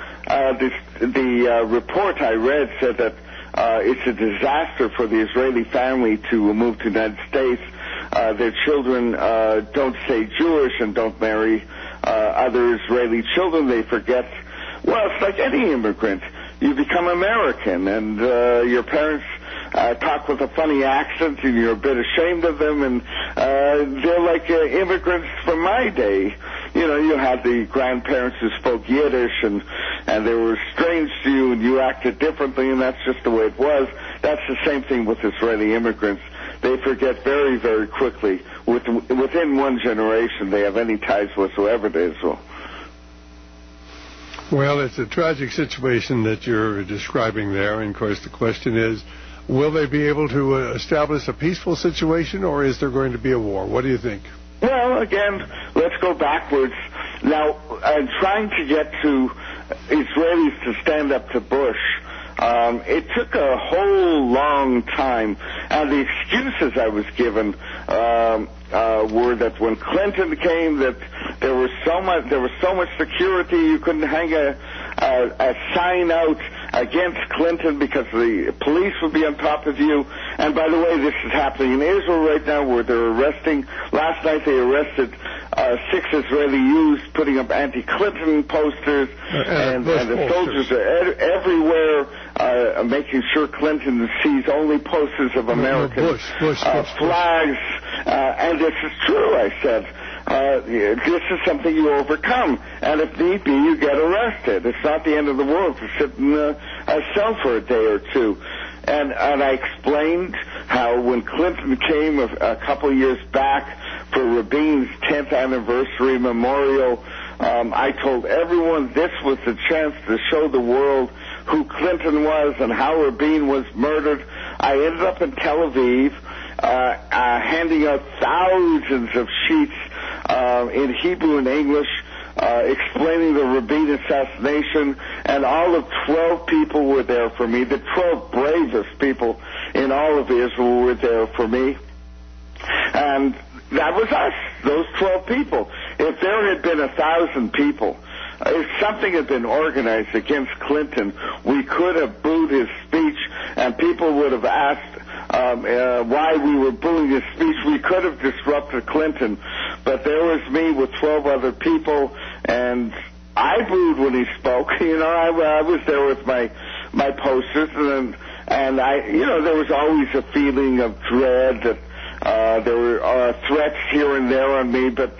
the report I read said that it's a disaster for the Israeli family to move to the United States. Their children don't stay Jewish and don't marry other Israeli children. They forget, well, it's like any immigrant. You become American, and your parents talk with a funny accent, and you're a bit ashamed of them, and they're like immigrants from my day. You know, you had the grandparents who spoke Yiddish, and they were strange to you, and you acted differently, and that's just the way it was. That's the same thing with Israeli immigrants. They forget very, very quickly. Within one generation, they have any ties whatsoever to Israel. Well, it's a tragic situation that you're describing there, and of course the question is, will they be able to establish a peaceful situation, or is there going to be a war? What do you think? Well, again, let's go backwards. Now, I'm trying to get to Israelis to stand up to Bush. It took a whole long time, and the excuses I was given were that when Clinton came, that there was so much security you couldn't hang a sign out against Clinton because the police would be on top of you. And by the way, this is happening in Israel right now, where they're arresting. Last night they arrested 6 Israeli youths putting up anti-Clinton posters, and the soldiers are everywhere making sure Clinton sees only posters of American flags. And this is true, I said. This is something you overcome, and if need be, you get arrested. It's not the end of the world to sit in a cell for a day or two. And I explained how when Clinton came a couple of years back for Rabin's 10th anniversary memorial, I told everyone this was the chance to show the world who Clinton was and how Rabin was murdered. I ended up in Tel Aviv handing out thousands of sheets in Hebrew and English explaining the Rabin assassination, and all of 12 people were there for me. The 12 bravest people in all of Israel were there for me. And that was us, those 12 people. If there had been 1,000 people, if something had been organized against Clinton, we could have booed his speech, and people would have asked why we were booing his speech. We could have disrupted Clinton, but there was me with 12 other people, and I booed when he spoke. You know, I was there with my posters, and I, you know, there was always a feeling of dread that there were threats here and there on me, but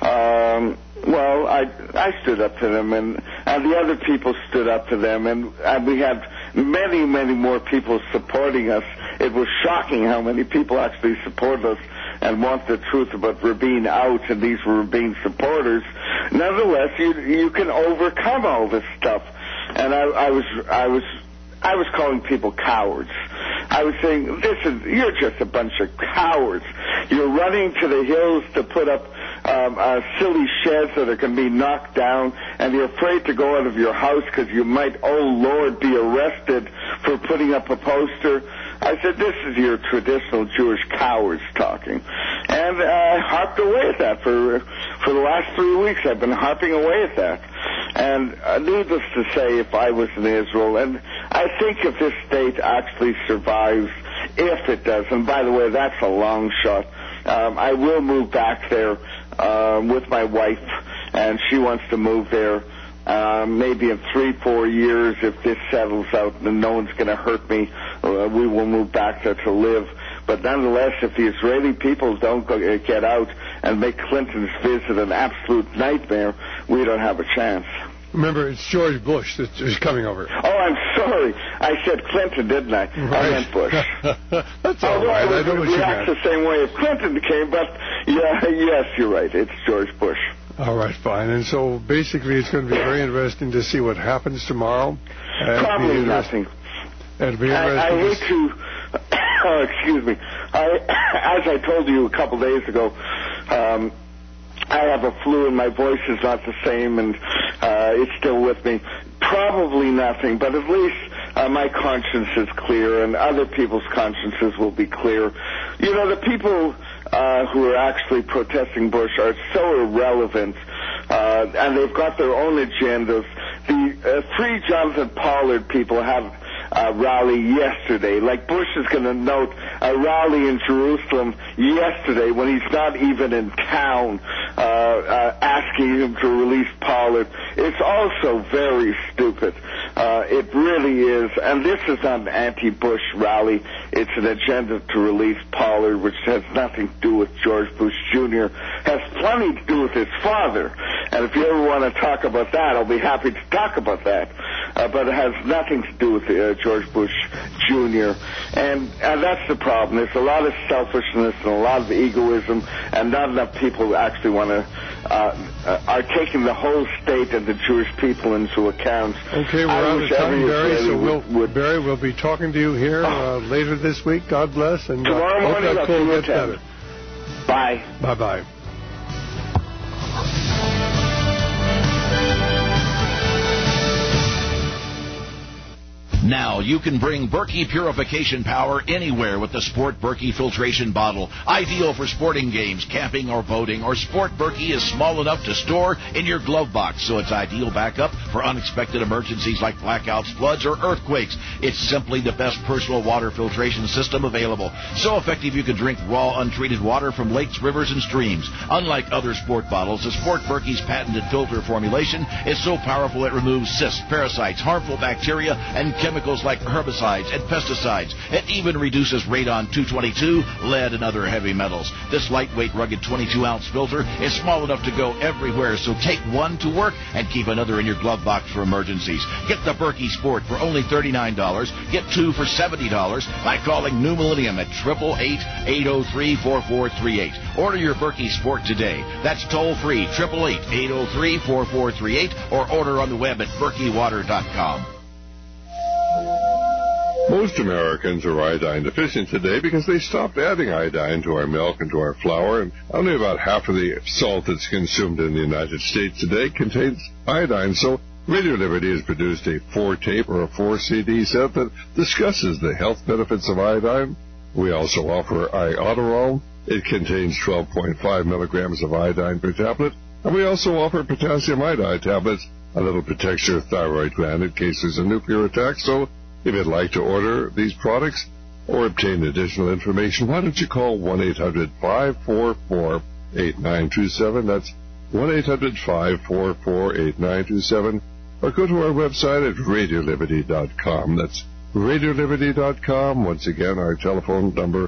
well, I stood up to them, and the other people stood up to them, and we had many, many more people supporting us. It was shocking how many people actually support us and want the truth about Rabin out, and these were Rabin supporters. Nonetheless, you can overcome all this stuff. And I was calling people cowards. I was saying, listen, you're just a bunch of cowards. You're running to the hills to put up silly sheds that are going to be knocked down, and you're afraid to go out of your house because you might, oh Lord, be arrested for putting up a poster. I said, this is your traditional Jewish cowards talking. And I harped away at that for the last 3 weeks. I've been harping away at that. And needless to say, if I was in Israel, and I think if this state actually survives, if it does, and by the way, that's a long shot, I will move back there with my wife, and she wants to move there. Maybe in 3-4 years, if this settles out and no one's going to hurt me, we will move back there to live. But nonetheless, if the Israeli people don't get out and make Clinton's visit an absolute nightmare, we don't have a chance. Remember, it's George Bush that is coming over. Oh, I'm sorry. I said Clinton, didn't I? Right. I meant Bush. That's all right. I know what you meant. the same way if Clinton came, but yes, you're right. It's George Bush. All right, fine. And so basically it's going to be very interesting to see what happens tomorrow. Probably nothing. It'll be interesting. I hate to... excuse me. As I told you a couple days ago, I have a flu and my voice is not the same, and it's still with me. Probably nothing, but at least my conscience is clear, and other people's consciences will be clear. You know, the people who are actually protesting Bush are so irrelevant, and they've got their own agendas. The three Jonathan Pollard people have a rally yesterday. Like Bush is going to note a rally in Jerusalem yesterday when he's not even in town, asking him to release Pollard. It's also very stupid. It really is. And this is not an anti-Bush rally. It's an agenda to release Pollard, which has nothing to do with George Bush Jr. Has plenty to do with his father. And if you ever want to talk about that, I'll be happy to talk about that. But it has nothing to do with George Bush Jr. And that's the problem. There's a lot of selfishness and a lot of egoism, and not enough people actually want to are taking the whole state and the Jewish people into account. Okay, we're out of time, Barry, so Barry, we'll be talking to you here later this week. God bless, and tomorrow morning hope that cold gets better. Bye. Bye-bye. Now you can bring Berkey purification power anywhere with the Sport Berkey filtration bottle. Ideal for sporting games, camping, or boating. Or Sport Berkey is small enough to store in your glove box, so it's ideal backup for unexpected emergencies like blackouts, floods, or earthquakes. It's simply the best personal water filtration system available. So effective you can drink raw, untreated water from lakes, rivers, and streams. Unlike other sport bottles, the Sport Berkey's patented filter formulation is so powerful it removes cysts, parasites, harmful bacteria, and chemicals like herbicides and pesticides. It even reduces radon-222, lead, and other heavy metals. This lightweight, rugged 22-ounce filter is small enough to go everywhere, so take one to work and keep another in your glove box for emergencies. Get the Berkey Sport for only $39. Get two for $70 by calling New Millennium at 888-803-4438. Order your Berkey Sport today. That's toll-free, 888-803-4438, or order on the web at berkeywater.com. Most Americans are iodine deficient today because they stopped adding iodine to our milk and to our flour, and only about half of the salt that's consumed in the United States today contains iodine. So Radio Liberty has produced a 4-tape or a 4-CD set that discusses the health benefits of iodine. We also offer Iodoral. It contains 12.5 milligrams of iodine per tablet. And we also offer potassium iodide tablets. A little protects your thyroid gland in case there's a nuclear attack. So if you'd like to order these products or obtain additional information, why don't you call 1-800-544-8927. That's 1-800-544-8927. Or go to our website at RadioLiberty.com. That's RadioLiberty.com. Once again, our telephone number,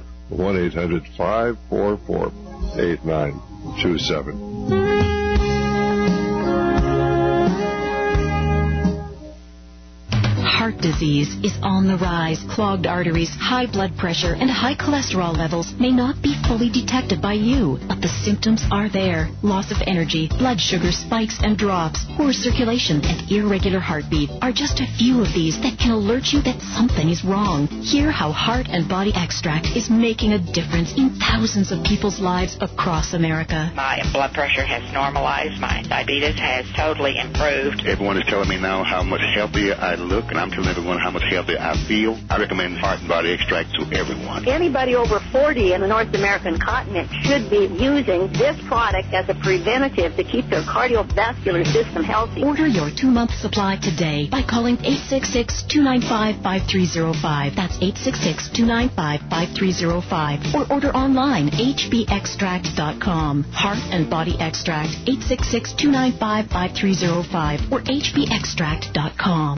1-800-544-8927. Heart disease is on the rise. Clogged arteries, high blood pressure, and high cholesterol levels may not be fully detected by you, but the symptoms are there. Loss of energy, blood sugar spikes and drops, poor circulation, and irregular heartbeat are just a few of these that can alert you that something is wrong. Hear how Heart and Body Extract is making a difference in thousands of people's lives across America. My blood pressure has normalized. My diabetes has totally improved. Everyone is telling me now how much healthier I look, and I'm telling everyone how much healthier I feel. I recommend Heart and Body Extract to everyone. Anybody over 40 in the North American continent should be using this product as a preventative to keep their cardiovascular system healthy. Order your 2-month supply today by calling 866-295-5305. That's 866-295-5305. Or order online, hbextract.com. Heart and Body Extract, 866-295-5305 or hbextract.com.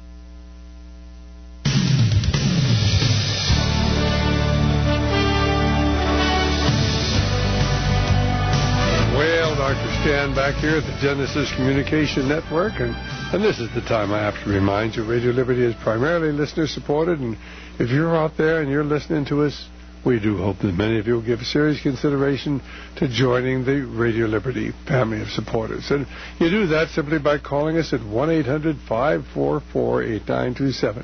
Well, Dr. Stan back here at the Genesis Communication Network, and this is the time I have to remind you, Radio Liberty is primarily listener-supported, and if you're out there and you're listening to us, we do hope that many of you will give serious consideration to joining the Radio Liberty family of supporters. And you do that simply by calling us at 1-800-544-8927.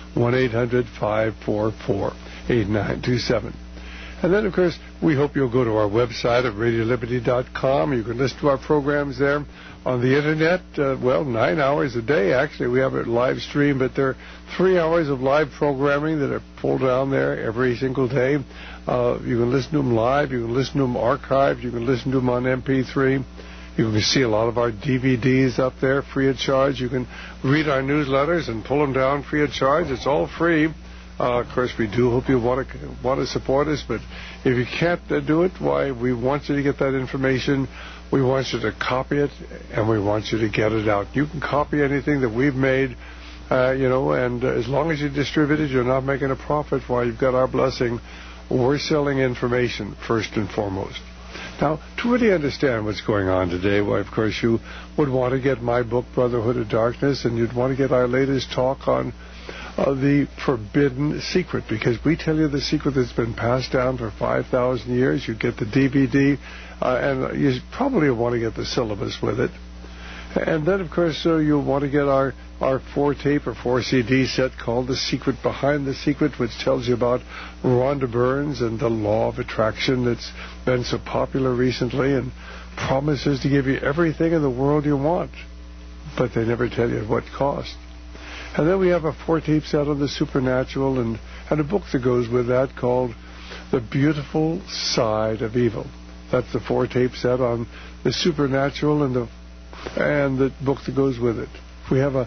1-800-544-8927. And then, of course, we hope you'll go to our website at radioliberty.com. You can listen to our programs there on the Internet, 9 hours a day. Actually, we have it live stream, but there are 3 hours of live programming that are pulled down there every single day. You can listen to them live. You can listen to them archived. You can listen to them on MP3. You can see a lot of our DVDs up there free of charge. You can read our newsletters and pull them down free of charge. It's all free. Of course, we do hope you want to support us, but if you can't do it, why, we want you to get that information. We want you to copy it, and we want you to get it out. You can copy anything that we've made, and as long as you distribute it, you're not making a profit. While you've got our blessing, we're selling information first and foremost. Now, to really understand what's going on today, well, of course, you would want to get my book, Brotherhood of Darkness, and you'd want to get our latest talk on the forbidden secret, because we tell you the secret that's been passed down for 5,000 years. You get the DVD, and you probably want to get the syllabus with it. And then, of course, you'll want to get our 4-tape or 4-CD set called The Secret Behind the Secret, which tells you about Rhonda Burns and the law of attraction that's been so popular recently and promises to give you everything in the world you want, but they never tell you at what cost. And then we have a 4-tape set on the supernatural and a book that goes with that called The Beautiful Side of Evil. That's the 4-tape set on the supernatural and the book that goes with it. We have a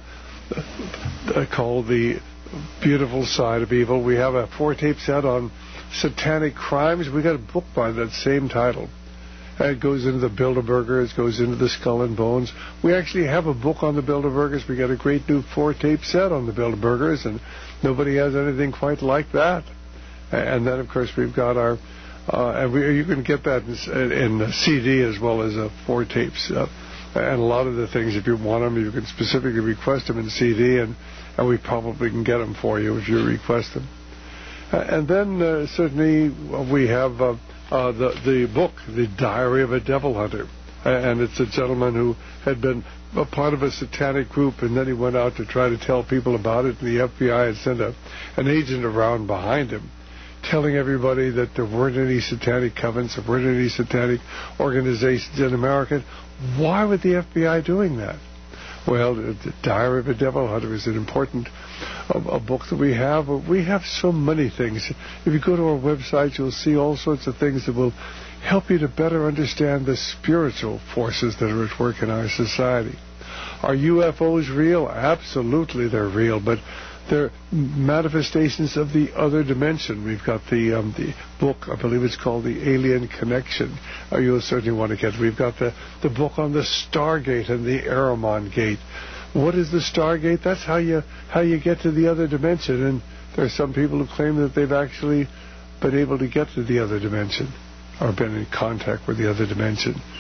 called The Beautiful Side of Evil. We have a 4-tape set on satanic crimes. We got a book by that same title. It goes into the Bilderbergers, it goes into the Skull and Bones. We actually have a book on the Bilderbergers. We got a great new 4-tape set on the Bilderbergers, and nobody has anything quite like that. And then, of course, we've got our, you can get that in CD as well as 4 tapes. And a lot of the things, if you want them, you can specifically request them in CD, and we probably can get them for you if you request them. And then certainly we have the book, The Diary of a Devil Hunter. And it's a gentleman who had been a part of a satanic group, and then he went out to try to tell people about it, and the FBI had sent an agent around behind him telling everybody that there weren't any satanic covens, there weren't any satanic organizations in America. Why would the FBI doing that? Well, The Diary of a Devil Hunter is an important a book that we have. We have so many things. If you go to our website, you'll see all sorts of things that will help you to better understand the spiritual forces that are at work in our society. Are UFOs real? Absolutely they're real, but they're manifestations of the other dimension. We've got the book, I believe it's called The Alien Connection. You'll certainly want to get it. We've got the book on the Stargate and the Ahriman Gate. What is the Stargate? That's how you get to the other dimension. And there are some people who claim that they've actually been able to get to the other dimension or been in contact with the other dimension.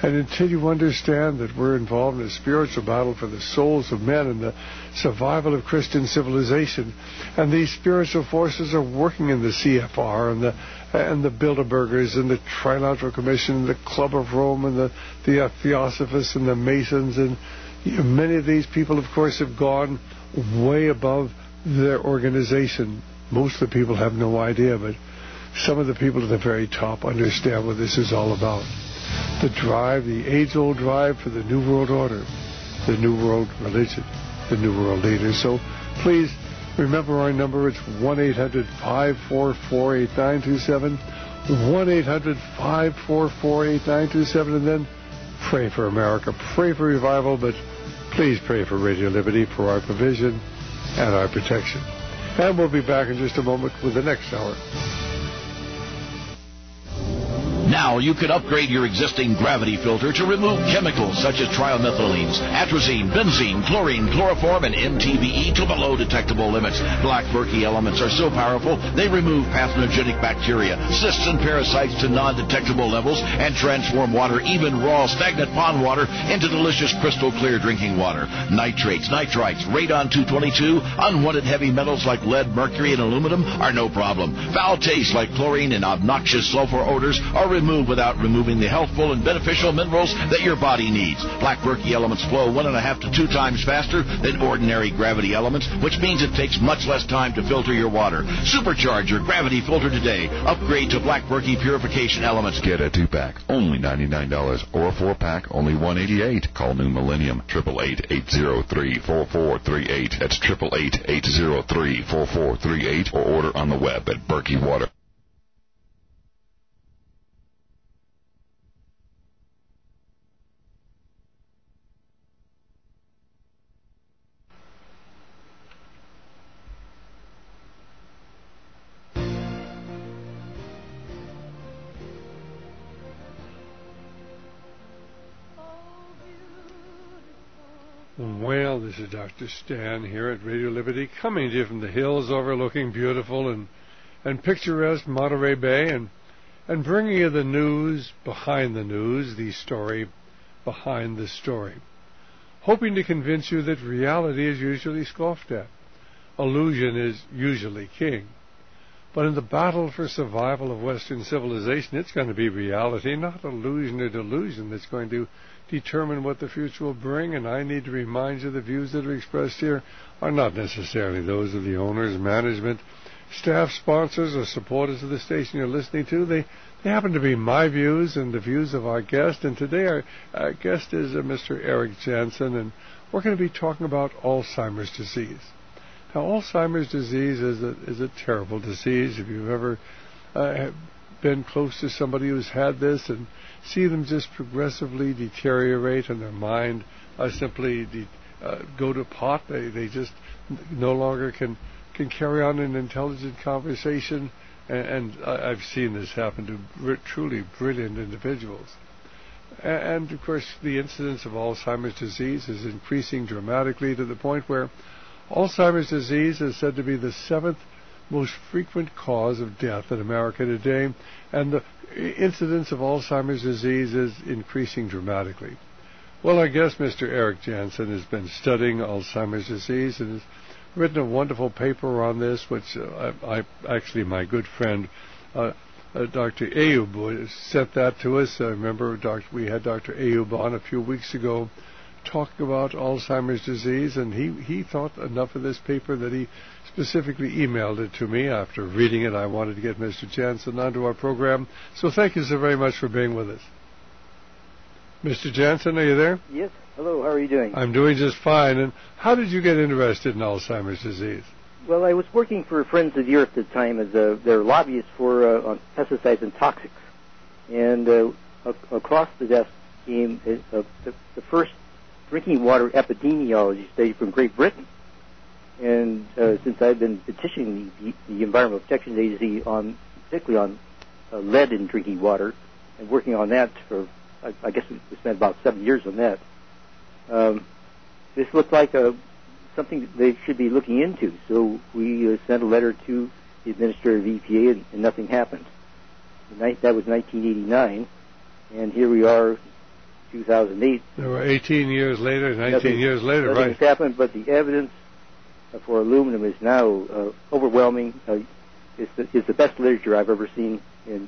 And until you understand that we're involved in a spiritual battle for the souls of men and the survival of Christian civilization, and these spiritual forces are working in the CFR and the Bilderbergers and the Trilateral Commission and the Club of Rome and the Theosophists and the Masons, and many of these people, of course, have gone way above their organization. Most of the people have no idea, but some of the people at the very top understand what this is all about. The drive, the age-old drive for the New World Order, the New World Religion, the New World Leaders. So please remember our number. It's 1-800-544-8927, 1-800-544-8927, and then pray for America, pray for revival, but please pray for Radio Liberty, for our provision and our protection. And we'll be back in just a moment with the next hour. Now you can upgrade your existing gravity filter to remove chemicals such as trimethylenes, atrazine, benzene, chlorine, chloroform, and MTBE to below detectable limits. Black Berkey elements are so powerful they remove pathogenic bacteria, cysts, and parasites to non-detectable levels and transform water, even raw, stagnant pond water, into delicious crystal clear drinking water. Nitrates, nitrites, radon-222, unwanted heavy metals like lead, mercury, and aluminum are no problem. Foul tastes like chlorine and obnoxious sulfur odors are removed without removing the healthful and beneficial minerals that your body needs. Black Berkey elements flow 1.5 to 2 times faster than ordinary gravity elements, which means it takes much less time to filter your water. Supercharge your gravity filter today. Upgrade to Black Berkey purification elements. Get a 2-pack, only $99, or a 4-pack, only $188. Call New Millennium, 888-803-4438. That's 888-803-4438, or order on the web at Berkey Water. Well, this is Dr. Stan here at Radio Liberty, coming to you from the hills overlooking beautiful and picturesque Monterey Bay, and bringing you the news behind the news, the story behind the story, hoping to convince you that reality is usually scoffed at. Illusion is usually king. But in the battle for survival of Western civilization, it's going to be reality, not illusion or delusion, that's going to determine what the future will bring. And I need to remind you the views that are expressed here are not necessarily those of the owners, management, staff, sponsors, or supporters of the station you're listening to. They happen to be my views and the views of our guest. And today our guest is Mr. Eric Jansen, and we're going to be talking about Alzheimer's disease. Now, Alzheimer's disease is a terrible disease. If you've ever been close to somebody who's had this and see them just progressively deteriorate and their mind simply go to pot, they just no longer can carry on an intelligent conversation. And I've seen this happen to truly brilliant individuals. And, of course, the incidence of Alzheimer's disease is increasing dramatically to the point where Alzheimer's disease is said to be the 7th most frequent cause of death in America today, and the incidence of Alzheimer's disease is increasing dramatically. Well, our guest, Mr. Eric Jansen, has been studying Alzheimer's disease and has written a wonderful paper on this, which actually my good friend Dr. Ayub sent that to us. I remember we had Dr. Ayub on a few weeks ago talking about Alzheimer's disease, and he thought enough of this paper that he specifically emailed it to me. After reading it, I wanted to get Mr. Jansen onto our program. So thank you so very much for being with us. Mr. Jansen, are you there? Yes. Hello, how are you doing? I'm doing just fine. And how did you get interested in Alzheimer's disease? Well, I was working for Friends of the Earth at the time as their lobbyist for on pesticides and toxics. And across the desk came the first drinking water epidemiology study from Great Britain. And since I've been petitioning the Environmental Protection Agency particularly on lead in drinking water, and working on that for, I guess we spent about 7 years on that, this looked like something they should be looking into. So we sent a letter to the administrator of EPA, and nothing happened. That was 1989, and here we are 2008. There were 18 years later, 19 years later, nothing right? has happened, but the evidence for aluminum is now overwhelming. It's the best literature I've ever seen in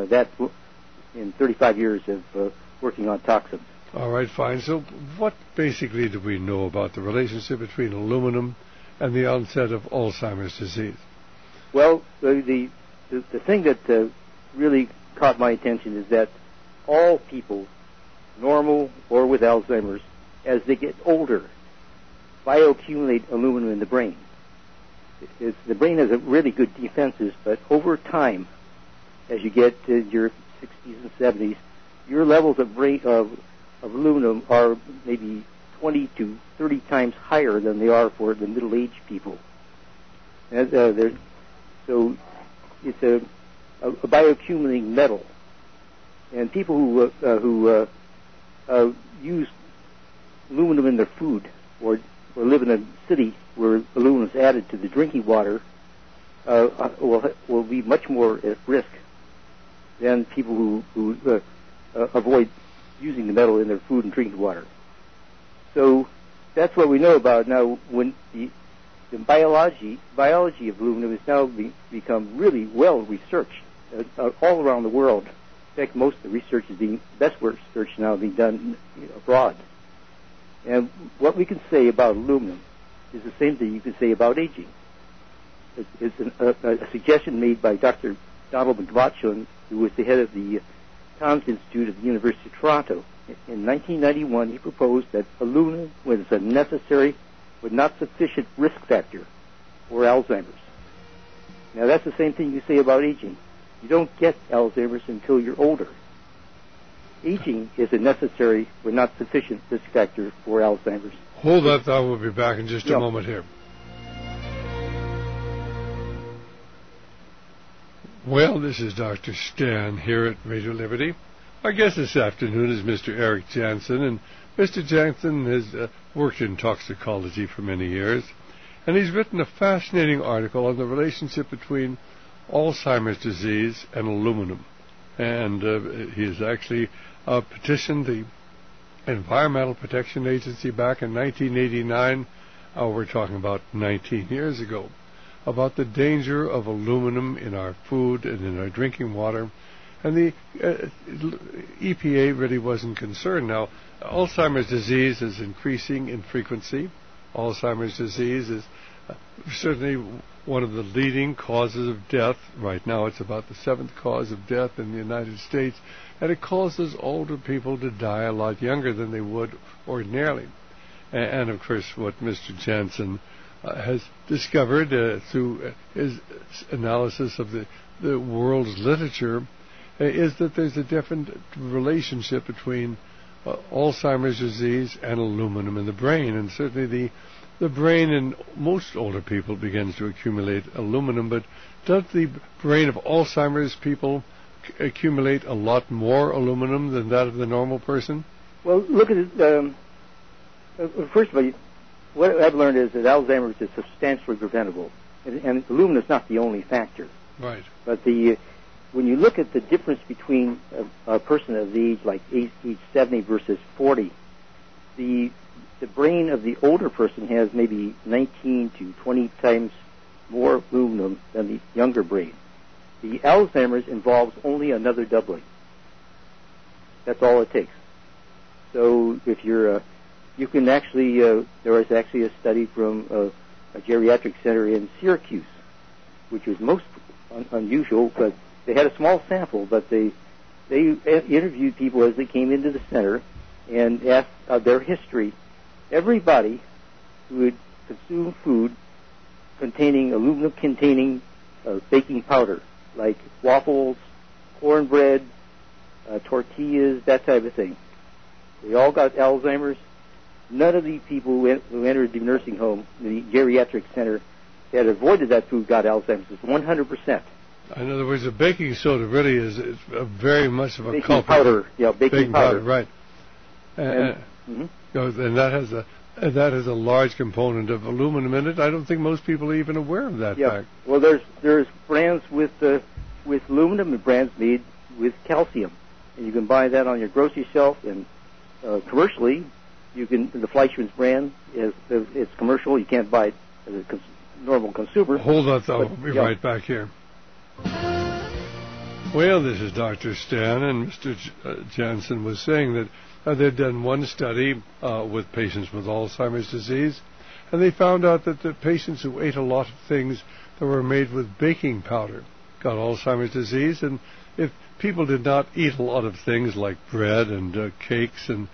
35 years of working on toxins. All right, fine. So what basically do we know about the relationship between aluminum and the onset of Alzheimer's disease? Well, the thing that really caught my attention is that all people, normal or with Alzheimer's, as they get older, bioaccumulate aluminum in the brain. The brain has a really good defenses, but over time, as you get to your 60s and 70s, your levels of aluminum are maybe 20 to 30 times higher than they are for the middle-aged people. And, so it's a bioaccumulating metal, and people who use aluminum in their food or live in a city where aluminum is added to the drinking water will be much more at risk than people who avoid using the metal in their food and drinking water. So that's what we know about now. When the biology of aluminum has now become really well researched all around the world. In fact, most of the research best research now being done abroad. And what we can say about aluminum is the same thing you can say about aging. It's a suggestion made by Dr. Donald McLaughlin, who was the head of the Tom's Institute at the University of Toronto. In 1991, he proposed that aluminum was a necessary but not sufficient risk factor for Alzheimer's. Now, that's the same thing you say about aging. You don't get Alzheimer's until you're older. Aging is a necessary but not sufficient risk factor for Alzheimer's. Hold that thought. We'll be back in just a moment here. Well, this is Dr. Stan here at Radio Liberty. Our guest this afternoon is Mr. Eric Jansen, and Mr. Jansen has worked in toxicology for many years, and he's written a fascinating article on the relationship between Alzheimer's disease and aluminum. And he has actually petitioned the Environmental Protection Agency back in 1989, we're talking about 19 years ago, about the danger of aluminum in our food and in our drinking water. And the EPA really wasn't concerned. Now, Alzheimer's disease is increasing in frequency. Alzheimer's disease is certainly one of the leading causes of death. Right now, it's about the 7th cause of death in the United States, and it causes older people to die a lot younger than they would ordinarily. And of course, what Mr. Jansen has discovered through his analysis of the world's literature is that there's a different relationship between Alzheimer's disease and aluminum in the brain. And certainly the brain in most older people begins to accumulate aluminum, but does the brain of Alzheimer's people accumulate a lot more aluminum than that of the normal person? Well, look at it. First of all, what I've learned is that Alzheimer's is substantially preventable, and aluminum is not the only factor. Right. But when you look at the difference between a person of the age like age 70 versus 40, the brain of the older person has maybe 19 to 20 times more aluminum than the younger brain. The Alzheimer's involves only another doubling. That's all it takes. So if you can actually, there was actually a study from a geriatric center in Syracuse, which was most unusual, but they had a small sample, but they interviewed people as they came into the center and asked their history. Everybody who had consumed food containing aluminum-containing baking powder, like waffles, cornbread, tortillas, that type of thing, they all got Alzheimer's. None of the people who entered the nursing home, the geriatric center, that avoided that food got Alzheimer's. It's 100%. In other words, the baking soda really is very much of a baking culprit. Powder, yeah, baking powder, right? And that has a large component of aluminum in it. I don't think most people are even aware of that fact. Well, there's brands with aluminum and brands made with calcium, and you can buy that on your grocery shelf. And commercially, you can. The Fleischmann's brand it's commercial. You can't buy it as a normal consumer. Hold on, though. We'll be right back here. Well, this is Dr. Stan, and Mr. Jansen was saying that they'd done one study with patients with Alzheimer's disease, and they found out that the patients who ate a lot of things that were made with baking powder got Alzheimer's disease, and if people did not eat a lot of things like bread and cakes and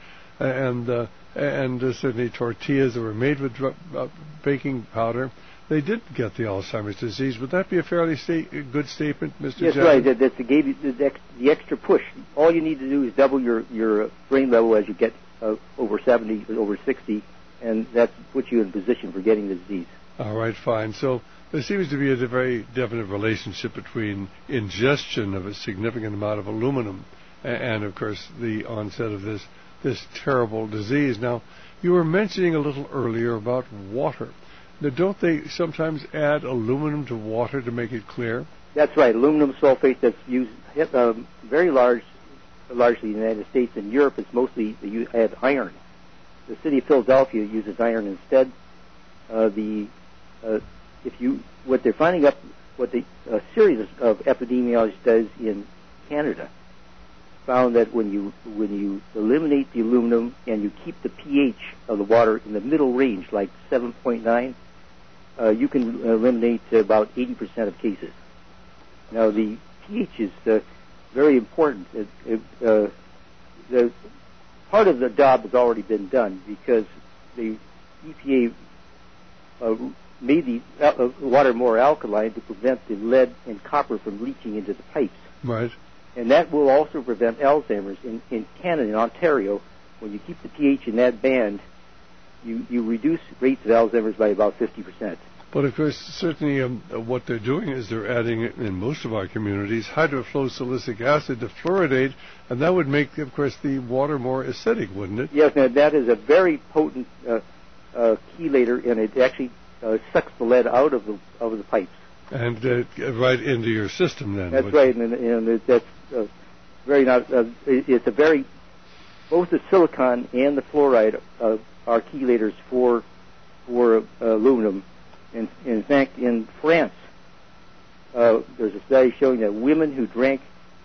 certainly tortillas that were made with baking powder, they didn't get the Alzheimer's disease. Would that be a fairly good statement, Mr. Yes, Jansen? right. That gave you the extra push. All you need to do is double your brain level as you get over 70, over 60, and that puts you in position for getting the disease. All right, fine. So there seems to be a very definite relationship between ingestion of a significant amount of aluminum and, of course, the onset of this terrible disease. Now, you were mentioning a little earlier about water. Now, don't they sometimes add aluminum to water to make it clear? That's right. Aluminum sulfate that's used very largely in the United States. In Europe, it's mostly they add iron. The city of Philadelphia uses iron instead. What they're finding up, what a series of epidemiology studies in Canada found that when you eliminate the aluminum and you keep the pH of the water in the middle range, like 7.9, you can eliminate about 80% of cases. Now, the pH is very important. The part of the job has already been done because the EPA made the water more alkaline to prevent the lead and copper from leaching into the pipes. Right. And that will also prevent Alzheimer's. In Canada, in Ontario, when you keep the pH in that band, you reduce rates of Alzheimer's by about 50%. But, of course, certainly what they're doing is they're adding, in most of our communities, hydrofluosilicic acid to fluoridate, and that would make, of course, the water more acidic, wouldn't it? Yes, now that is a very potent chelator, and it actually sucks the lead out of the pipes. And right into your system, then. That's right, and that's very not. It's a very both the silicon and the fluoride are chelators for aluminum. In fact, in France, there's a study showing that women who drank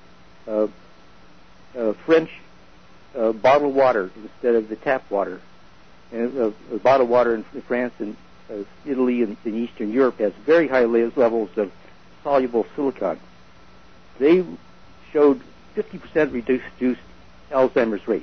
French bottled water instead of the tap water, and bottled water in France and Italy and in Eastern Europe has very high levels of soluble silicon. They showed 50% reduced Alzheimer's rates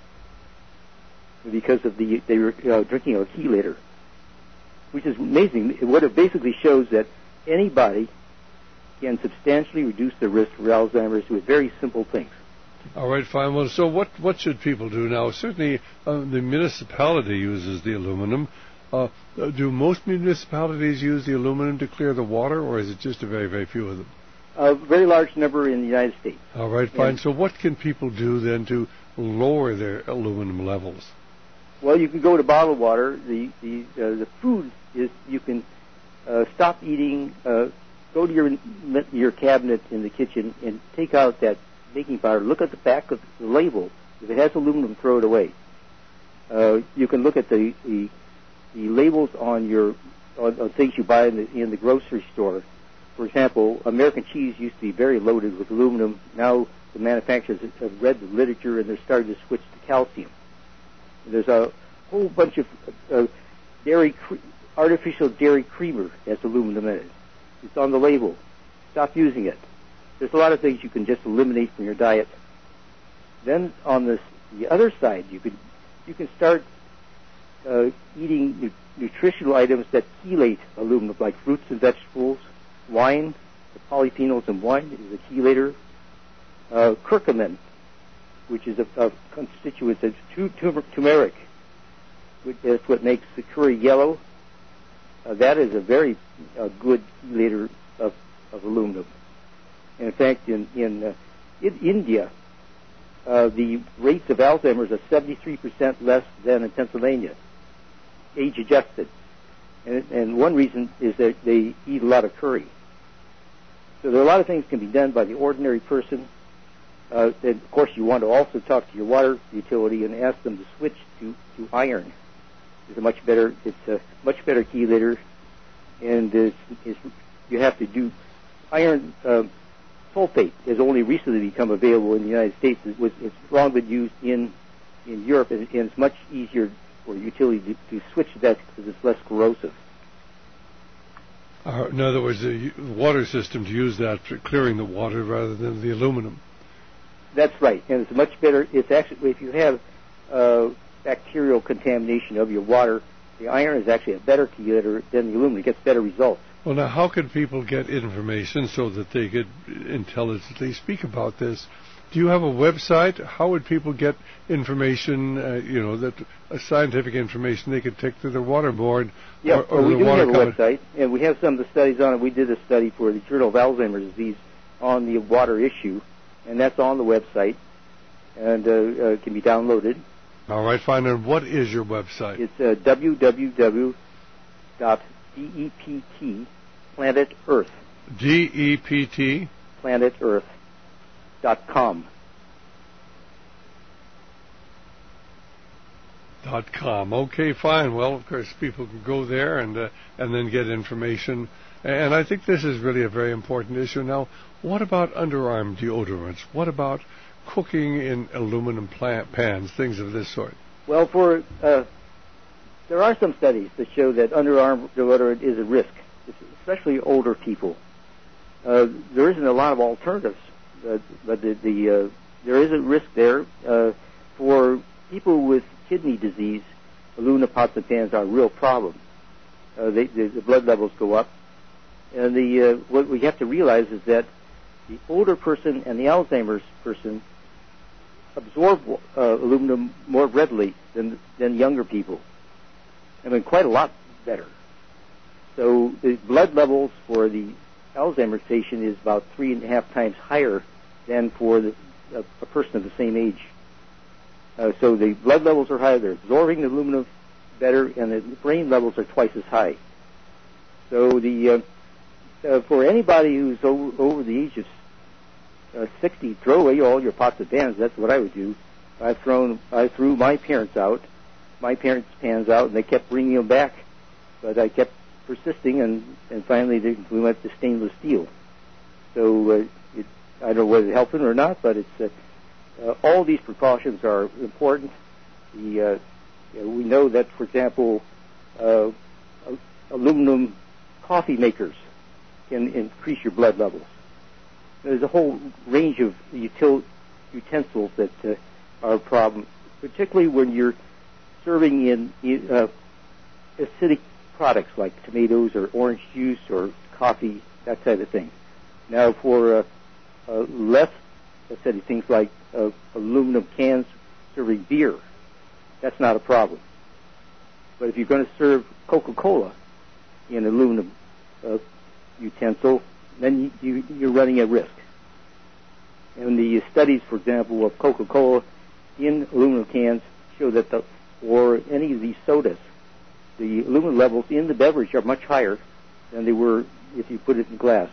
because of they were drinking a chelator, which is amazing. What it basically shows that anybody can substantially reduce the risk for Alzheimer's with very simple things. All right, fine. Well, so what should people do now? Certainly, the municipality uses the aluminum. Do most municipalities use the aluminum to clear the water, or is it just a very, very few of them? A very large number in the United States. All right, fine. So what can people do then to lower their aluminum levels? Well, you can go to bottled water. The food is you can stop eating. Go to your cabinet in the kitchen and take out that baking powder. Look at the back of the label. If it has aluminum, throw it away. You can look at the labels on things you buy in the grocery store. For example, American cheese used to be very loaded with aluminum. Now the manufacturers have read the literature and they're starting to switch to calcium. There's a whole bunch of artificial dairy creamer has aluminum in it. It's on the label. Stop using it. There's a lot of things you can just eliminate from your diet. Then on the other side, you can start eating nutritional items that chelate aluminum, like fruits and vegetables, wine. The polyphenols in wine is a chelator. Curcumin, which is a constituent of turmeric, which is what makes the curry yellow. That is a very good chelator of aluminum. And in fact, in India, the rates of Alzheimer's are 73% less than in Pennsylvania, age adjusted. And one reason is that they eat a lot of curry. So there are a lot of things can be done by the ordinary person. And of course, you want to also talk to your water utility and ask them to switch to iron. It's a much better chelator, and you have to do iron sulfate has only recently become available in the United States. It's long been used in Europe, and it's much easier for utility to switch to that because it's less corrosive. In other words, the water system to use that for clearing the water rather than the aluminum. That's right, and it's much better. It's actually, if you have bacterial contamination of your water, the iron is actually a better chelator than the aluminum. It gets better results. Well, now, how could people get information so that they could intelligently speak about this? Do you have a website? How would people get information, that scientific information they could take to their water board? Yeah, or we the do water have a company? website, and we have some of the studies on it. We did a study for the Journal of Alzheimer's Disease on the water issue, and that's on the website, and can be downloaded. All right, fine. And what is your website? It's www.DEPT Planet Earth. DEPT? Planet Earth.com. .com. Okay, fine. Well, of course, people can go there and then get information. And I think this is really a very important issue. Now, what about underarm deodorants? What about cooking in aluminum pans, things of this sort? Well, there are some studies that show that underarm deodorant is a risk, especially older people. There isn't a lot of alternatives, but there is a risk there. For people with kidney disease, aluminum pots and pans are a real problem. The blood levels go up. And what we have to realize is that the older person and the Alzheimer's person absorb aluminum more readily than younger people. I mean, quite a lot better. So the blood levels for the Alzheimer's patient is about 3.5 times higher than for a person of the same age. So the blood levels are higher, they're absorbing the aluminum better, and the brain levels are twice as high. So for anybody who's over the age of 60, throw away all your pots and pans. That's what I would do. I threw my parents' pans out, and they kept bringing them back. But I kept persisting, and finally we went to stainless steel. So I don't know whether it's helping or not, but it's all these precautions are important. We know that, for example, aluminum coffee makers can increase your blood levels. There's a whole range of utensils that are a problem, particularly when you're serving in acidic products like tomatoes or orange juice or coffee, that type of thing. Now, for less acidic things like aluminum cans serving beer, that's not a problem. But if you're going to serve Coca-Cola in aluminum utensil, then you're running a risk. And the studies, for example, of Coca-Cola in aluminum cans show that for any of these sodas, the aluminum levels in the beverage are much higher than they were if you put it in glass.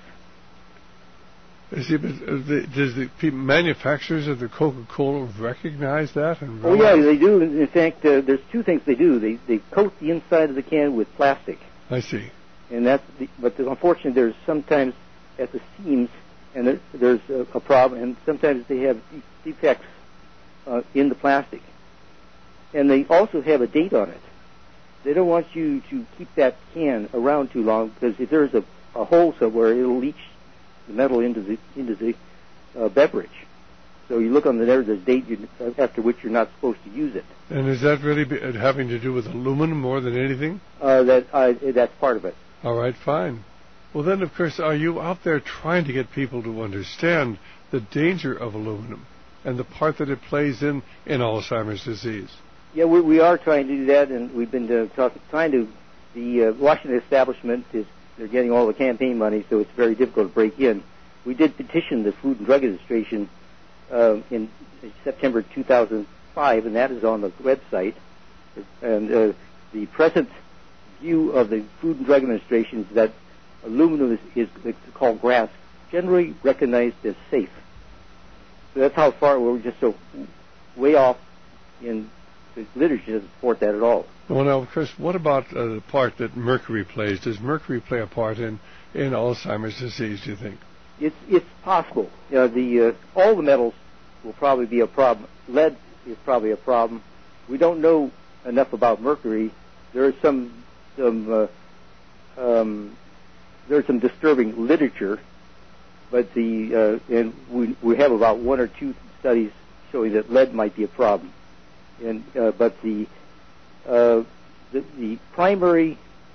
Does the manufacturers of the Coca-Cola recognize that? Oh, yeah, they do. In fact, there's two things they do. They coat the inside of the can with plastic. I see. And but unfortunately, there's sometimes at the seams, and there's a problem, and sometimes they have defects in the plastic. And they also have a date on it. They don't want you to keep that can around too long, because if there's a hole somewhere, it'll leach the metal into the beverage. So you look on there's a date after which you're not supposed to use it. And is that really having to do with aluminum more than anything? That's part of it. All right, fine. Well, then, of course, are you out there trying to get people to understand the danger of aluminum and the part that it plays in Alzheimer's disease? Yeah, we are trying to do that, and we've been trying to. The Washington establishment they're getting all the campaign money, so it's very difficult to break in. We did petition the Food and Drug Administration in September 2005, and that is on the website. And the present view of the Food and Drug Administration is that aluminum is called GRAS, generally recognized as safe. that's how far we're just so way off in the literature to support that at all. Well, now, Chris, what about the part that mercury plays? Does mercury play a part in Alzheimer's disease, do you think? It's possible. All the metals will probably be a problem. Lead is probably a problem. We don't know enough about mercury. There is some disturbing literature, but and we have about 1 or 2 studies showing that lead might be a problem. But the primary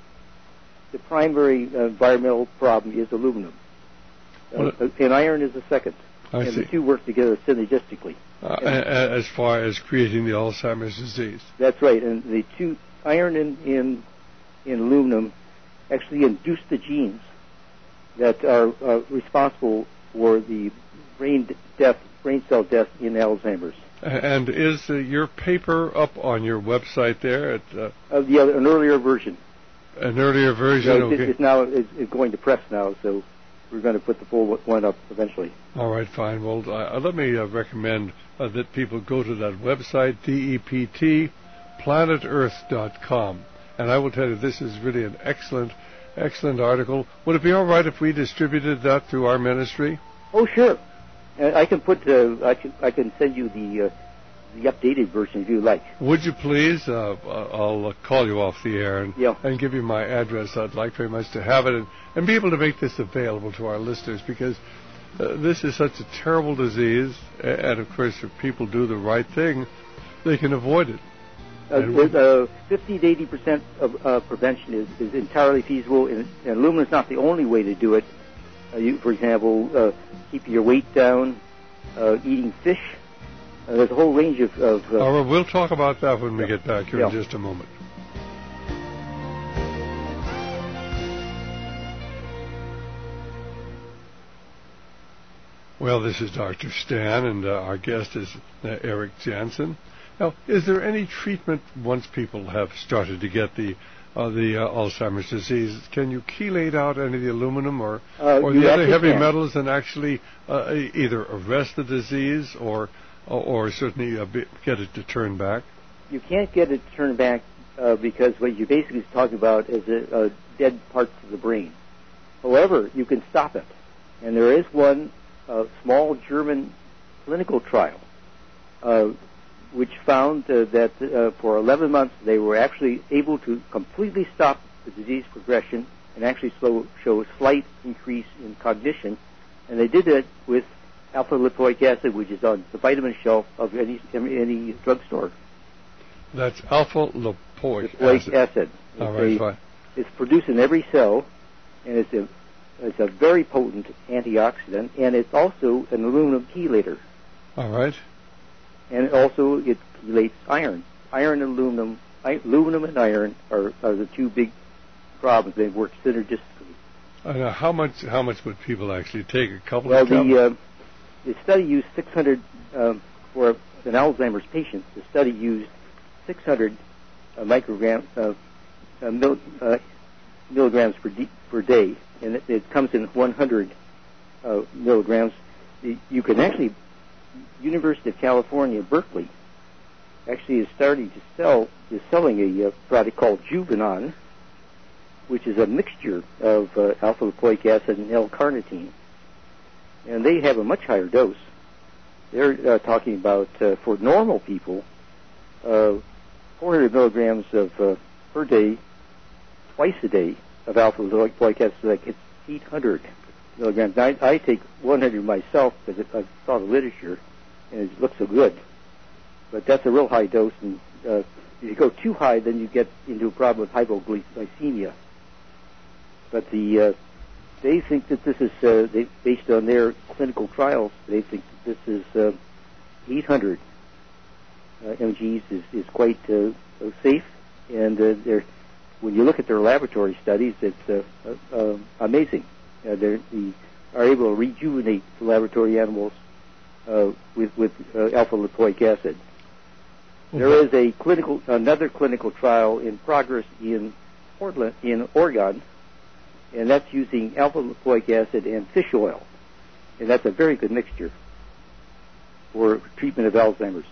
environmental problem is aluminum, and iron is the second. I see. The two work together synergistically. As far as creating the Alzheimer's disease. That's right, and the two, iron and aluminum, actually induce the genes that are responsible for the brain cell death in Alzheimer's. And is your paper up on your website there? An earlier version. An earlier version, okay. It's now it's going to press now, so we're going to put the full one up eventually. All right, fine. Well, let me recommend that people go to that website, deptplanetearth.com. And I will tell you, this is really an excellent article. Would it be all right if we distributed that through our ministry? Oh, sure. I can I can send you the updated version if you like. Would you please? I'll call you off the air and give you my address. I'd like very much to have it and be able to make this available to our listeners, because this is such a terrible disease, and of course, if people do the right thing, they can avoid it. 50 to 80% of prevention is entirely feasible, and aluminum is not the only way to do it. For example, keeping your weight down, eating fish. There's a whole range of all right, we'll talk about that when we get back here in just a moment. Well, this is Dr. Stan, and our guest is Eric Jansen. Now, is there any treatment once people have started to get the Alzheimer's disease? Can you chelate out any of the aluminum or the other heavy metals and actually either arrest the disease or certainly get it to turn back? You can't get it to turn back because what you're basically talking about is dead parts of the brain. However, you can stop it. And there is one small German clinical trial which found that for 11 months they were actually able to completely stop the disease progression and actually show a slight increase in cognition. And they did it with alpha-lipoic acid, which is on the vitamin shelf of any drugstore. That's alpha-lipoic acid. Fine. It's produced in every cell, and it's a very potent antioxidant, and it's also an aluminum chelator. All right. And also it chelates iron. Iron and aluminum and iron are the two big problems. They work synergistically. How much would people actually take? A couple of tablets? The study used 600 for an Alzheimer's patient. The study used 600 milligrams per day, and it comes in 100 milligrams. You can actually, University of California, Berkeley, actually is selling a product called Juvenon, which is a mixture of alpha-lipoic acid and L-carnitine. And they have a much higher dose. They're talking about, for normal people, 400 milligrams per day, twice a day, of alpha-lipoic acid. So that gets 800 milligrams. I take 100 myself because I saw the literature, and it looks so good. But that's a real high dose, and if you go too high, then you get into a problem with hypoglycemia. But they think that this is, based on their clinical trials, they think that this is 800 mgs is quite safe, and when you look at their laboratory studies, it's amazing. They are able to rejuvenate the laboratory animals with alpha-lipoic acid. There is another clinical trial in progress in Oregon, and that's using alpha-lipoic acid and fish oil, and that's a very good mixture. for treatment of Alzheimer's.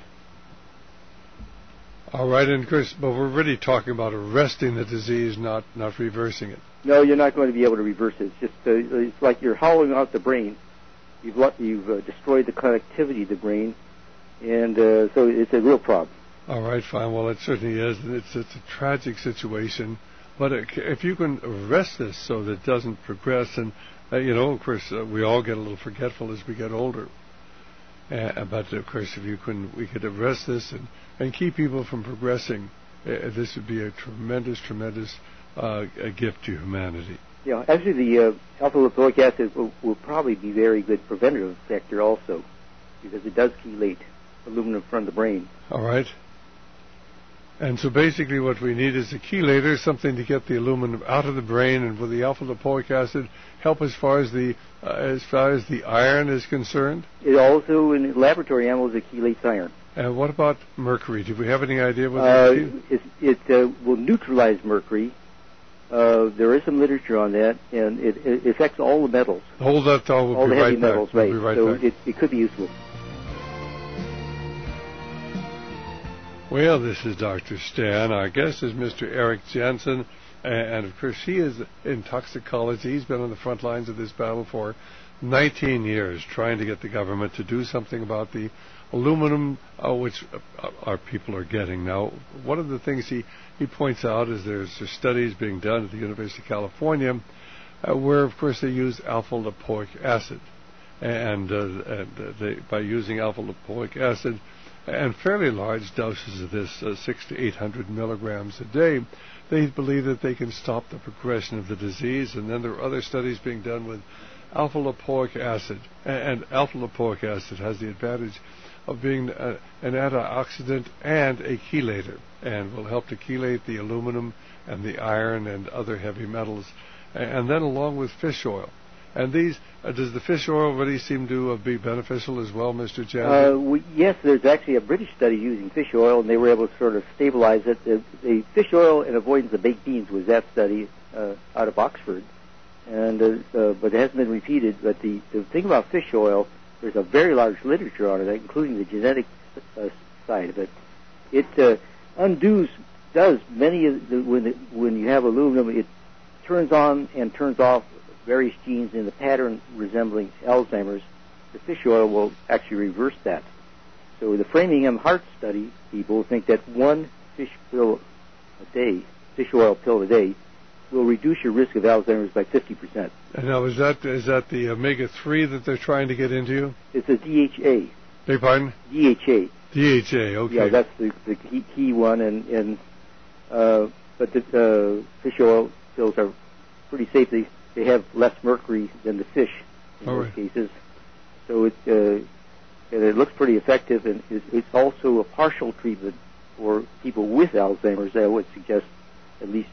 All right, and Chris, but we're really talking about arresting the disease, not reversing it. No, you're not going to be able to reverse it. It's just it's like you're hollowing out the brain. You've destroyed the connectivity of the brain, and so it's a real problem. All right, fine. Well, it certainly is. It's a tragic situation. But if you can arrest this so that it doesn't progress, and, of course, we all get a little forgetful as we get older. But, of course, we could arrest this and keep people from progressing, this would be a tremendous, tremendous a gift to humanity. Yeah, actually, the alpha-lipoic acid will probably be a very good preventative factor also, because it does chelate aluminum from the brain. All right. And so basically what we need is a chelator, something to get the aluminum out of the brain, and will the alpha-lipoic acid help as far as the iron is concerned? It also, in laboratory animals, it chelates iron. And what about mercury? Do we have any idea what it will neutralize mercury. There is some literature on that, and it affects all the metals. Hold that thought. All the heavy metals, right. We'll be right so back. It could be useful. Well, this is Dr. Stan. Our guest is Mr. Eric Jansen, and of course he is in toxicology. He's been on the front lines of this battle for 19 years, trying to get the government to do something about the aluminum which our people are getting. Now, one of the things he points out is there's studies being done at the University of California where, of course, they use alpha-lipoic acid. And by using alpha-lipoic acid and fairly large doses of this, 600 to 800 milligrams a day, they believe that they can stop the progression of the disease. And then there are other studies being done with alpha-lipoic acid. And alpha-lipoic acid has the advantage of being an antioxidant and a chelator, and will help to chelate the aluminum and the iron and other heavy metals. And then along with fish oil. And these, does the fish oil really seem to be beneficial as well, Mr. Jansen? Yes, there's actually a British study using fish oil, and they were able to sort of stabilize it. The fish oil and avoidance of baked beans was that study out of Oxford, and but it hasn't been repeated. But the thing about fish oil, there's a very large literature on it, including the genetic side of it. It does many of when you have aluminum, it turns on and turns off various genes in the pattern resembling Alzheimer's. The fish oil will actually reverse that. So the Framingham Heart Study people think that one fish oil pill a day, will reduce your risk of Alzheimer's by 50%. And now, is that the omega-3 that they're trying to get into you? It's a DHA. Beg pardon? DHA. DHA, okay. Yeah, that's the key one, but the fish oil pills are pretty safe. They have less mercury than the fish in most cases. So it looks pretty effective, and it's also a partial treatment for people with Alzheimer's. I would suggest at least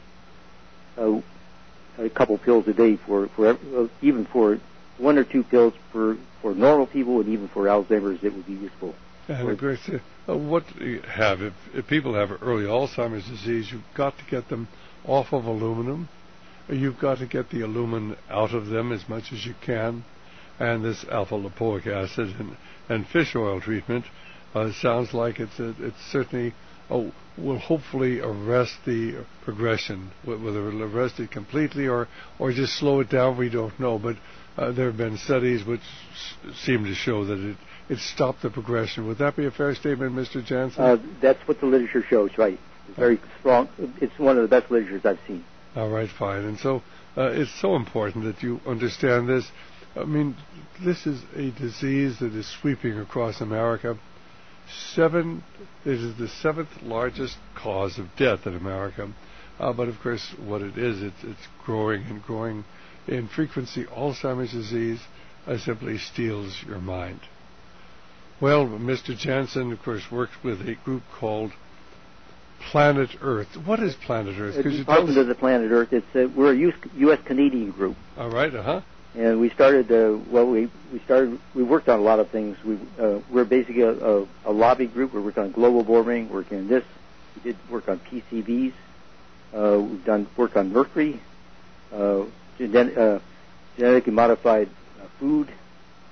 a couple pills a day for even for 1 or 2 pills for normal people, and even for Alzheimer's it would be useful. And of course, what you have, if people have early Alzheimer's disease, you've got to get them off of aluminum. You've got to get the aluminum out of them as much as you can. And this alpha-lipoic acid and fish oil treatment sounds like it's certainly will hopefully arrest the progression. Whether it'll arrest it completely or just slow it down, we don't know. But there have been studies which seem to show that it stopped the progression. Would that be a fair statement, Mr. Jansen? That's what the literature shows, right. It's very strong. It's one of the best literatures I've seen. All right, fine. And so it's so important that you understand this. I mean, this is a disease that is sweeping across America. It is the 7th largest cause of death in America. But, of course, what it is, it's growing and growing in frequency. Alzheimer's disease simply steals your mind. Well, Mr. Jansen, of course, works with a group called Planet Earth. What is Planet Earth? Could you tell us? The Planet Earth. We're a U.S.-Canadian group. All right. And we started. We worked on a lot of things. We're basically a lobby group. We worked on global warming. Working on this. We did work on PCBs. We've done work on mercury, genetically modified food,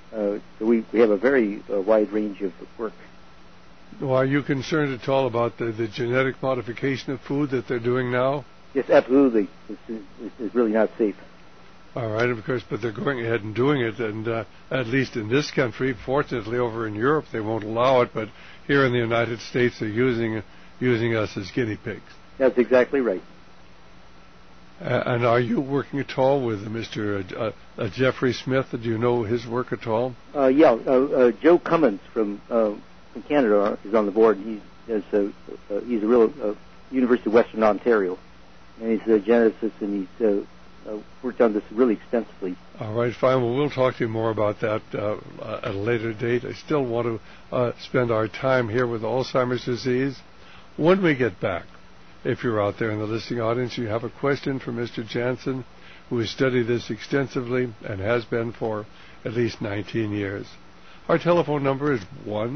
So we have a very wide range of work. Well, are you concerned at all about the genetic modification of food that they're doing now? Yes, absolutely. It's really not safe. All right, of course, but they're going ahead and doing it, and at least in this country, fortunately over in Europe, they won't allow it, but here in the United States, they're using us as guinea pigs. That's exactly right. And are you working at all with Mr. Jeffrey Smith? Do you know his work at all? Joe Cummins from Canada is on the board. He's a real University of Western Ontario, and he's a geneticist, and he's worked on this really extensively. All right, fine. Well, we'll talk to you more about that at a later date. I still want to spend our time here with Alzheimer's disease. When we get back, if you're out there in the listening audience, you have a question for Mr. Jansen, who has studied this extensively and has been for at least 19 years. Our telephone number is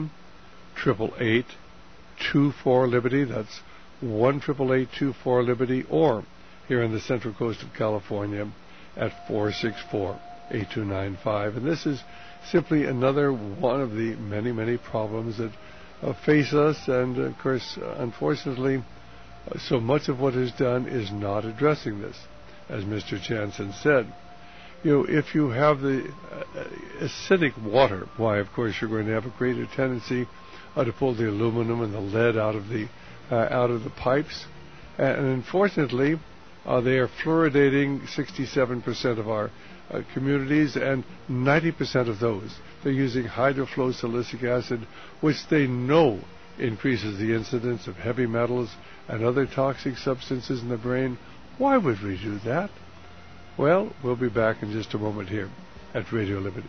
1-888-24-LIBERTY. That's 1-888-24-LIBERTY, or here on the Central Coast of California at 464-8295. And this is simply another one of the many, many problems that face us. And, of course, unfortunately, so much of what is done is not addressing this. As Mr. Jansen said, if you have the acidic water, why, of course, you're going to have a greater tendency to pull the aluminum and the lead out of the pipes. And unfortunately, they are fluoridating 67% of our communities, and 90% of those, they're using hydrofluosilicic acid, which they know increases the incidence of heavy metals and other toxic substances in the brain. Why would we do that? Well, we'll be back in just a moment here at Radio Liberty.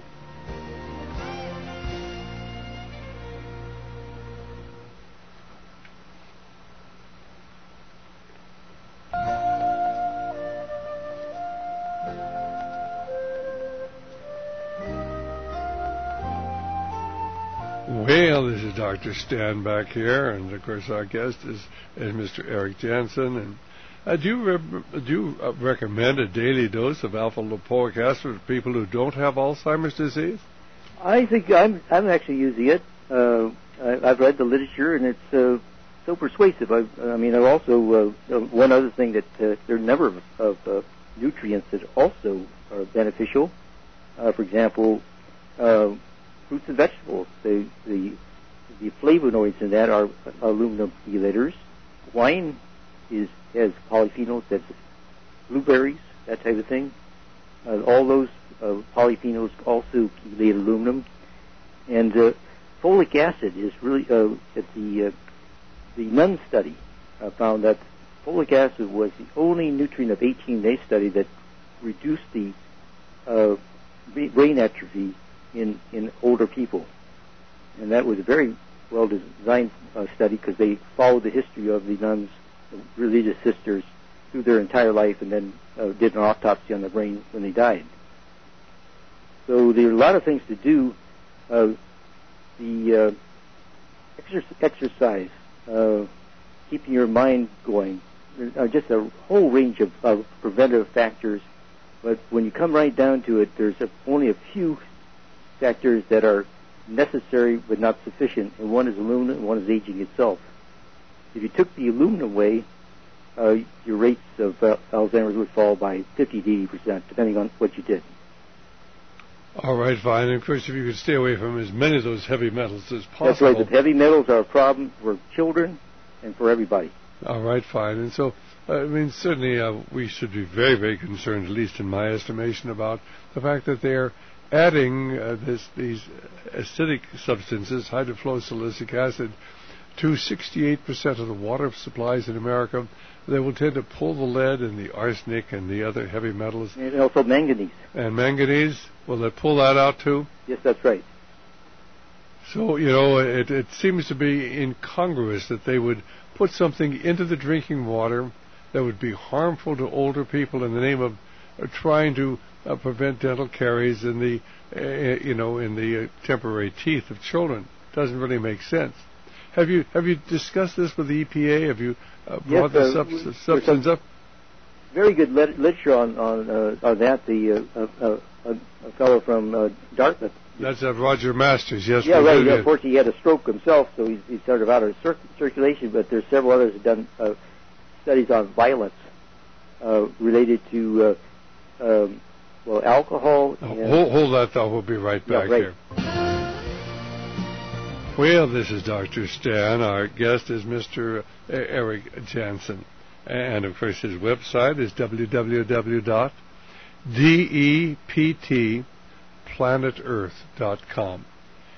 Well, this is Dr. Stan back here, and of course our guest is Mr. Eric Jansen. And do you recommend a daily dose of alpha-lipoic acid to people who don't have Alzheimer's disease? I think I'm actually using it. I've read the literature, and it's so persuasive. I've also one other thing that there are a number of nutrients that also are beneficial. For example, fruits and vegetables. The flavonoids in that are aluminum chelators. Wine has polyphenols, that's blueberries, that type of thing. All those polyphenols also chelate aluminum. And folic acid is really, at the Nunn study found that folic acid was the only nutrient of 18 they studied that reduced the brain atrophy in older people. And that was a very well-designed study because they followed the history of the nuns, the religious sisters, through their entire life, and then did an autopsy on the brain when they died. So there are a lot of things to do. The exercise, keeping your mind going, just a whole range of preventative factors. But when you come right down to it, there's only a few factors that are necessary but not sufficient, and one is aluminum and one is aging itself. If you took the aluminum away, your rates of Alzheimer's would fall by 50 to 80%, depending on what you did. All right, fine. And of course, if you could stay away from as many of those heavy metals as possible. That's right. The heavy metals are a problem for children and for everybody. All right, fine. And so, certainly we should be very, very concerned, at least in my estimation, about the fact that they're adding these acidic substances, hydrofluosilicic acid, to 68% of the water supplies in America. They will tend to pull the lead and the arsenic and the other heavy metals. And also manganese. And manganese, will they pull that out too? Yes, that's right. So, it seems to be incongruous that they would put something into the drinking water that would be harmful to older people in the name of trying to prevent dental caries in the, in the temporary teeth of children. Doesn't really make sense. Have you discussed this with the EPA? Have you brought this substance up? Very good literature on that. A fellow from Dartmouth That's Roger Masters, yes. Yeah, right. Unfortunately, he had a stroke himself, so he's sort of out of circulation, but there's several others who have done studies on violence related to, alcohol. Hold that thought. We'll be right back here. Well, this is Dr. Stan. Our guest is Mr. Eric Jansen. And, of course, his website is www.deptplanetearth.com.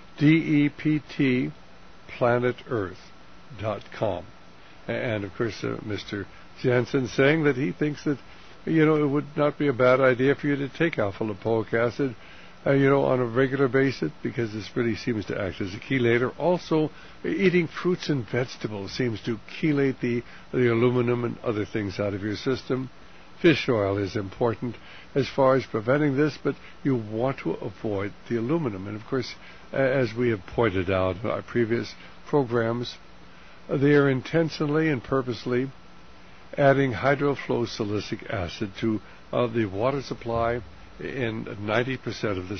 deptplanetearth.com. And, of course, Mr. Jansen saying that he thinks that, it would not be a bad idea for you to take alpha-lipoic acid, on a regular basis, because this really seems to act as a chelator. Also, eating fruits and vegetables seems to chelate the aluminum and other things out of your system. Fish oil is important as far as preventing this, but you want to avoid the aluminum. And, of course, as we have pointed out in our previous programs, they are intentionally and purposely adding hydrofluosilicic acid to the water supply in 90% of the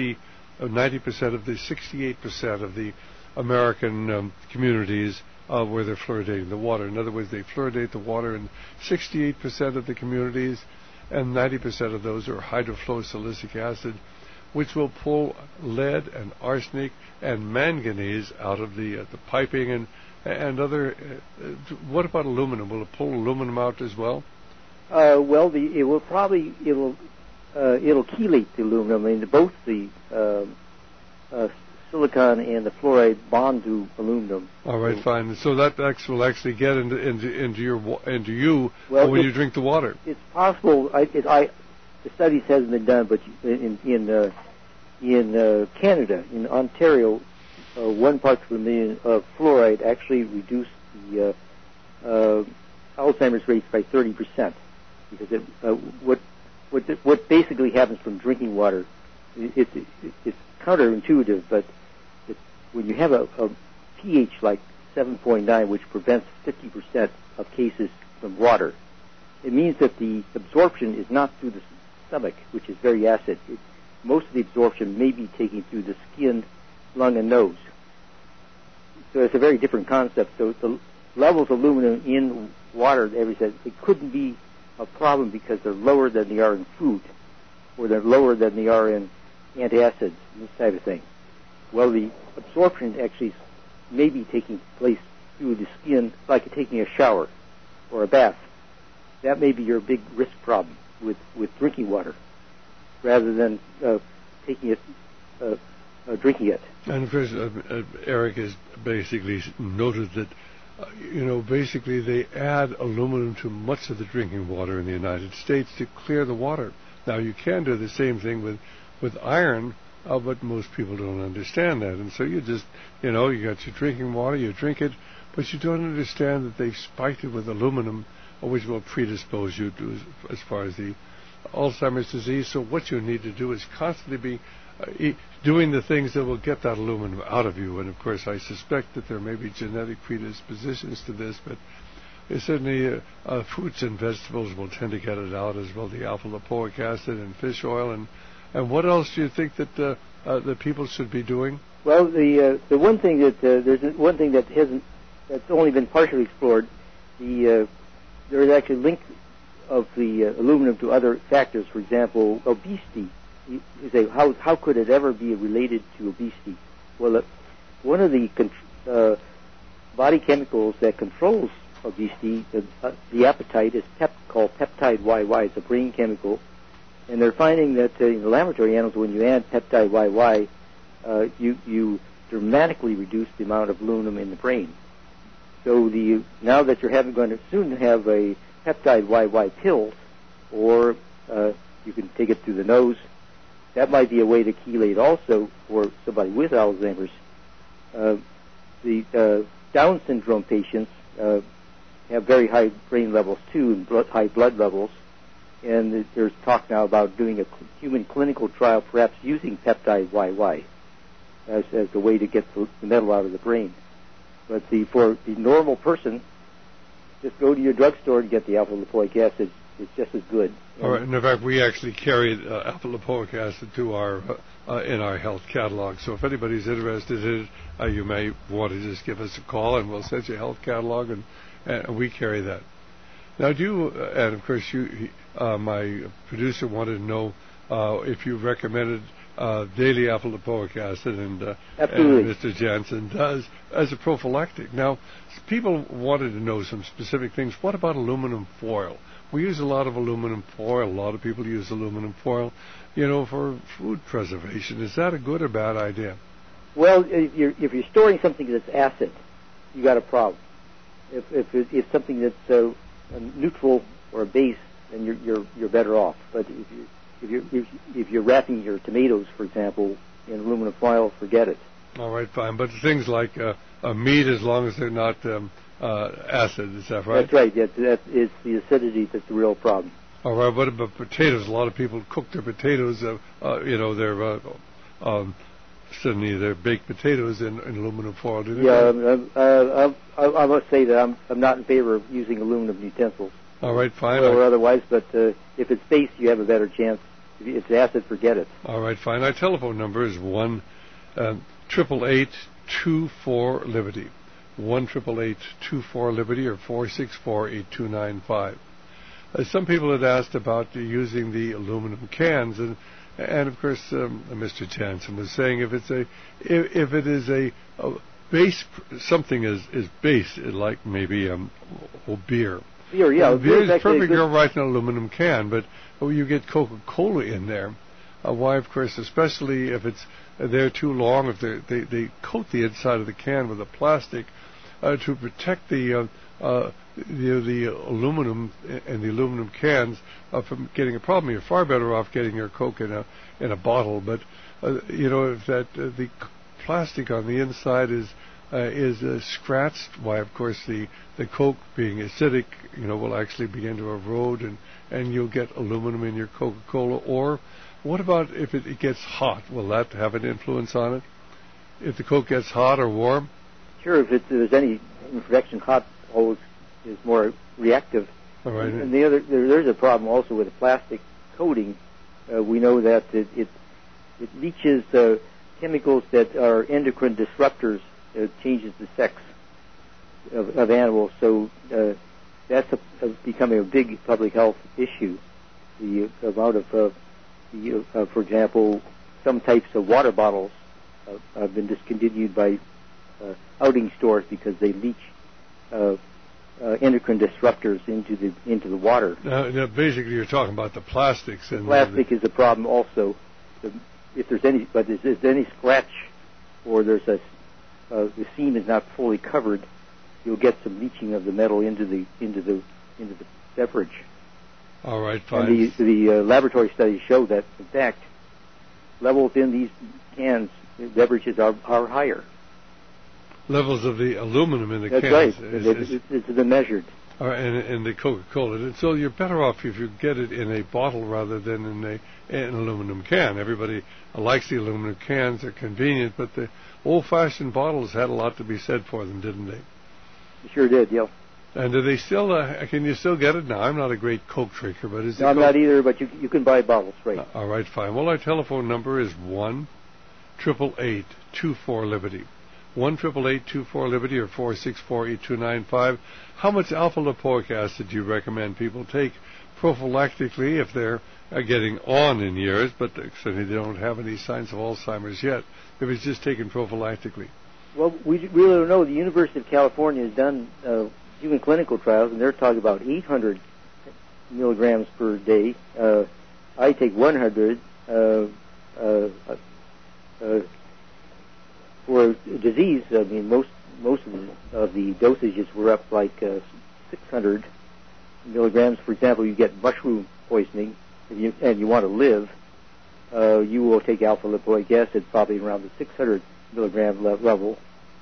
68% of the American communities where they're fluoridating the water. In other words, they fluoridate the water in 68% of the communities, and 90% of those are hydrofluosilicic acid, which will pull lead and arsenic and manganese out of the piping and other. What about aluminum? Will it pull aluminum out as well? It'll chelate the aluminum. I mean, both the silicon and the fluoride bond to aluminum. All right, fine. So that will actually get into you when you drink the water. It's possible. The studies hasn't been done, but in Canada, in Ontario, 1 part per million of fluoride actually reduced the Alzheimer's rates by 30%, because what basically happens from drinking water, it's counterintuitive, but when you have a pH like 7.9, which prevents 50% of cases from water, it means that the absorption is not through the stomach, which is very acid. Most of the absorption may be taken through the skin, lung, and nose. So it's a very different concept. So the levels of aluminum in water, as I said, it couldn't be a problem because they're lower than they are in food, or they're lower than they are in antacids, and this type of thing. Well, the absorption actually may be taking place through the skin, like taking a shower or a bath. That may be your big risk problem with drinking water, rather than taking it, drinking it. And of course, Eric has basically noted that basically they add aluminum to much of the drinking water in the United States to clear the water. Now, you can do the same thing with iron, but most people don't understand that. And so you just, you got your drinking water, you drink it, but you don't understand that they've spiked it with aluminum, which will predispose you to as far as the Alzheimer's disease. So what you need to do is constantly be doing the things that will get that aluminum out of you. And, of course, I suspect that there may be genetic predispositions to this, but certainly fruits and vegetables will tend to get it out, as well the alpha-lipoic acid and fish oil. And what else do you think that the people should be doing? Well, the one thing that there's one thing that's only been partially explored. There is actually a link of the aluminum to other factors. For example, obesity. You say, how could it ever be related to obesity? Well, one of the body chemicals that controls obesity, the appetite, is called peptide YY. It's a brain chemical, and they're finding that in the laboratory animals, when you add peptide YY, you dramatically reduce the amount of aluminum in the brain. So now that you're going to soon have a peptide YY pill, or you can take it through the nose. That might be a way to chelate also for somebody with Alzheimer's. The Down syndrome patients have very high brain levels too, and high blood levels. And there's talk now about doing a human clinical trial, perhaps using peptide YY as a way to get the metal out of the brain. But for the normal person, just go to your drugstore and get the alpha-lipoic acid. It's just as good. All right. And in fact, we actually carry alpha lipoic acid to our in our health catalog. So if anybody's interested in it, you may want to just give us a call, and we'll send you a health catalog, and we carry that. Now, and of course, my producer wanted to know if you recommended daily alpha lipoic acid, and Mr. Jansen does as a prophylactic. Now, people wanted to know some specific things. What about aluminum foil? We use a lot of aluminum foil. A lot of people use aluminum foil, for food preservation. Is that a good or bad idea? Well, if you're storing something that's acid, you got a problem. If something that's a neutral or a base, then you're better off. But if you're wrapping your tomatoes, for example, in aluminum foil, forget it. All right, fine. But things like meat, as long as they're not acid, is that right? That's right. That is the acidity that's the real problem. All right. What about potatoes? A lot of people cook their potatoes, certainly their baked potatoes in aluminum foil. Do they? Yeah, I must say that I'm not in favor of using aluminum utensils. All right, fine. Or otherwise, but if it's base, you have a better chance. If it's acid, forget it. All right, fine. Our telephone number is 1-888-24-LIBERTY. 1-888-24-LIBERTY or 464-8295. Some people had asked about using the aluminum cans, and of course, Mr. Jansen was saying if it is a base, something is base, like maybe beer. Beer, yeah. Beer is perfect. You're right in an aluminum can, but you get Coca-Cola in there. Why, of course, especially if it's there too long, if they coat the inside of the can with a plastic to protect the aluminum and the aluminum cans from getting a problem. You're far better off getting your Coke in a bottle. But if the plastic on the inside is scratched, why, of course, the Coke, being acidic, will actually begin to erode, and you'll get aluminum in your Coca-Cola. Or what about if it gets hot? Will that have an influence on it? If the Coke gets hot or warm? Sure, if there's any infection, hot always is more reactive. All right. And there's a problem also with the plastic coating. We know that it leaches chemicals that are endocrine disruptors. It changes the sex of animals. So that's becoming a big public health issue. The amount of, for example, some types of water bottles have been discontinued by outing stores because they leach endocrine disruptors into the water. Now, basically, you're talking about the plastics. And plastic is a problem also. If there's any scratch, or there's the seam is not fully covered, you'll get some leaching of the metal into the beverage. All right, fine. And the laboratory studies show that, in fact, levels in these cans, beverages are higher. Levels of the aluminum in the cans. That's right. It's been measured. And the Coca-Cola. And so you're better off if you get it in a bottle rather than in an aluminum can. Everybody likes the aluminum cans. They're convenient, but the old-fashioned bottles had a lot to be said for them, didn't they? They sure did, yeah. And do they still, can you still get it now? I'm not a great Coke drinker, but is it? No, I'm not either, but you can buy bottles, right? All right, fine. Well, our telephone number is 1-888-24-LIBERTY. 1-888-24-LIBERTY or 464-8295. How much alpha lipoic acid do you recommend people take prophylactically if they're getting on in years, but certainly they don't have any signs of Alzheimer's yet, if it's just taken prophylactically? Well, we really don't know. The University of California has done human clinical trials, and they're talking about 800 milligrams per day. I take 100 for disease. I mean, most of the dosages were up like 600 milligrams. For example, you get mushroom poisoning, and you want to live, you will take alpha lipoic acid probably around the 600 milligram level.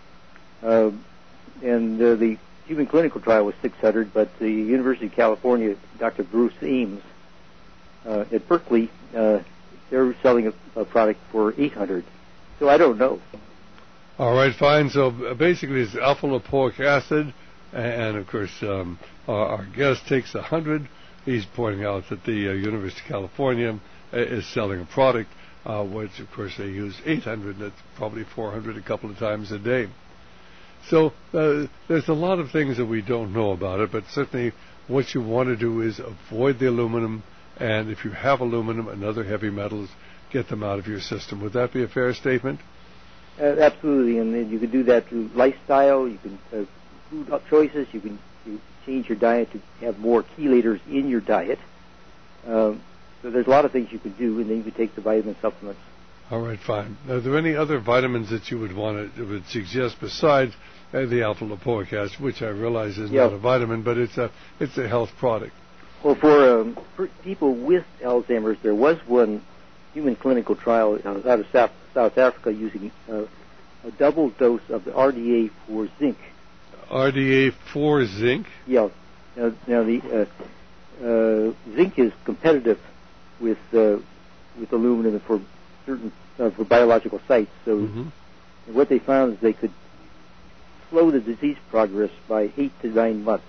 And the human clinical trial was 600, but the University of California, Dr. Bruce Eames at Berkeley, they're selling a product for 800. So I don't know. All right, fine. So basically it's alpha lipoic acid, and of course our guest takes 100 he's pointing out that the University of California is selling a product which, of course, they use 800. That's probably 400 a couple of times a day. So there's a lot of things that we don't know about it, but certainly what you want to do is avoid the aluminum, and if you have aluminum and other heavy metals, get them out of your system. Would that be a fair statement? Absolutely, and then you can do that through lifestyle. You can food choices. You change your diet to have more chelators in your diet. So there's a lot of things you can do, and then you can take the vitamin supplements. All right, fine. Are there any other vitamins that you would suggest besides the alpha-lipoic acid, which I realize is not a vitamin, but it's a health product? Well, for people with Alzheimer's, there was one human clinical trial out of South Africa using a double dose of the RDA for zinc. RDA for zinc? Yeah. Now the zinc is competitive with aluminum for certain for biological sites. So what they found is they could slow the disease progress by 8 to 9 months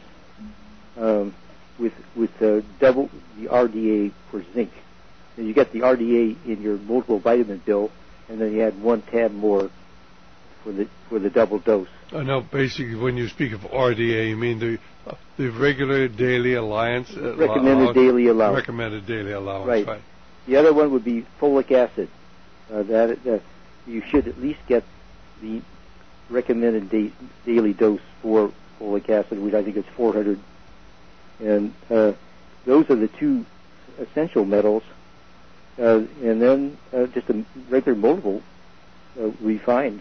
with double the RDA for zinc. And you get the RDA in your multiple vitamin bill, and then you add 1 tab more for the double dose. Now, basically, when you speak of RDA, you mean the regular daily allowance? Recommended daily allowance. Recommended daily allowance, right. The other one would be folic acid. That you should at least get the recommended daily dose for folic acid, which I think is 400. And those are the two essential metals. And then just a regular multiple refined.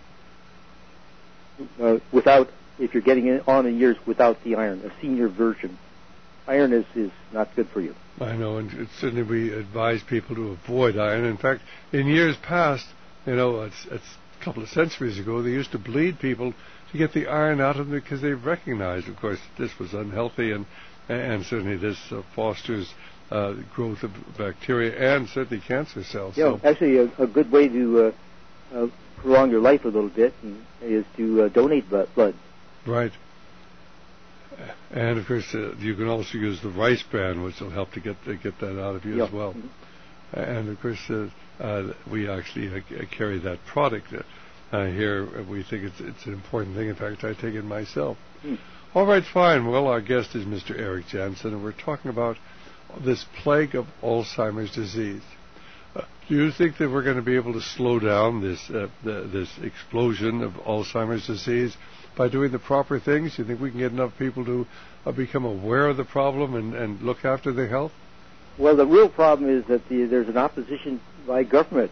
If you're getting it on in years without the iron, a senior version. Iron is not good for you. I know, and certainly we advise people to avoid iron. In fact, in years past, it's a couple of centuries ago, they used to bleed people to get the iron out of them because they recognized, of course, this was unhealthy, and certainly this fosters growth of bacteria and certainly cancer cells. Yeah, so. Actually, a good way to prolong your life a little bit is to donate blood. Right. And of course, you can also use the rice bran, which will help to get that out of you as well. And of course, we actually carry that product here. We think it's an important thing. In fact, I take it myself. All right, fine. Well, our guest is Mr. Eric Jansen, and we're talking about this plague of Alzheimer's disease. Do you think that we're going to be able to slow down this explosion of Alzheimer's disease by doing the proper things? Do you think we can get enough people to become aware of the problem and look after their health? Well, the real problem is that there's an opposition by government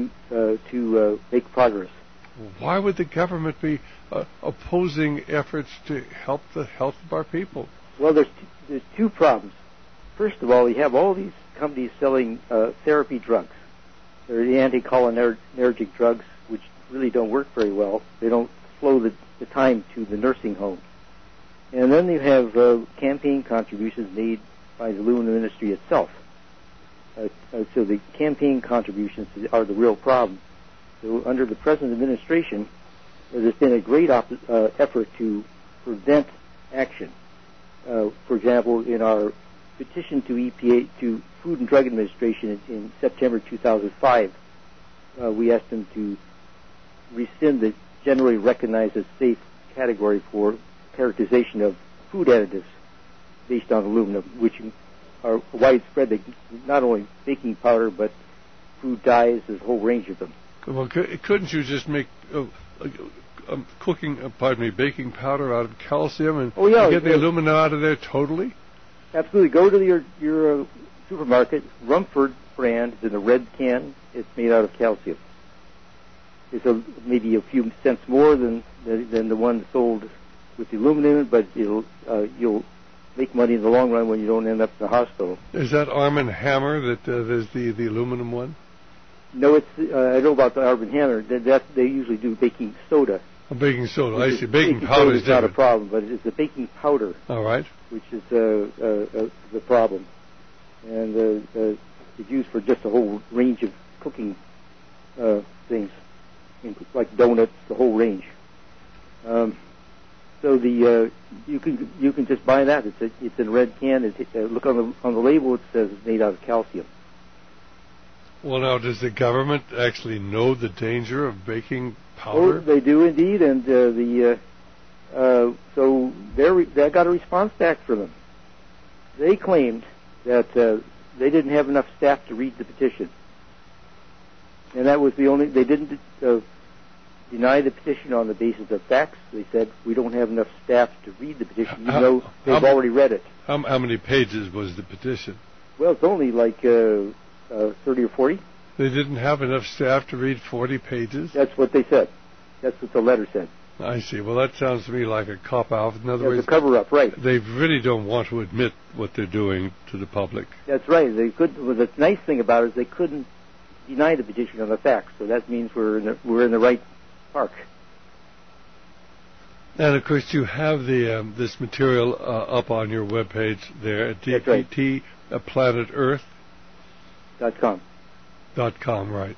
to make progress. Why would the government be opposing efforts to help the health of our people? Well, there's two problems. First of all, you have all these companies selling therapy drugs. They're the anticholinergic drugs, which really don't work very well. They don't slow the time to the nursing home. And then you have campaign contributions made by the aluminum industry itself. So the campaign contributions are the real problem. So under the present administration, there's been a great effort to prevent action. For example, in our petition to EPA, to Food and Drug Administration in September 2005, we asked them to rescind the generally recognized as safe category for characterization of food additives based on aluminum, which are widespread, not only baking powder, but food dyes, there's a whole range of them. Well, couldn't you just make baking powder out of calcium and get the aluminum out of there totally? Absolutely. Go to your supermarket. Rumford brand is in a red can. It's made out of calcium. It's maybe a few cents more than the one sold with the aluminum, but you'll make money in the long run when you don't end up in the hospital. Is that Arm & Hammer that is the aluminum one? No, it's I know about the Arm & Hammer. That they usually do baking soda. Baking soda. I see. Baking powder is not a problem, but it's the baking powder. All right. Which is the problem, and it's used for just a whole range of cooking things, like donuts, the whole range. So you can just buy that. It's in a red can. Look on the label. It says it's made out of calcium. Well, now, does the government actually know the danger of baking powder? Oh, they do indeed, and so they got a response back from them. They claimed that they didn't have enough staff to read the petition, and that was the only. They didn't deny the petition on the basis of facts. They said we don't have enough staff to read the petition, even though they've already read it. How many pages was the petition? Well, it's only like 30 or 40. They didn't have enough staff to read 40 pages? That's what they said. That's what the letter said. I see. Well, that sounds to me like a cop-out. In other words, a cover-up, right? They really don't want to admit what they're doing to the public. That's right. They could. Well, the nice thing about it is they couldn't deny the petition on the facts. So that means we're in the right park. And of course, you have this material up on your webpage there at DPT Planet Earth.com. Right.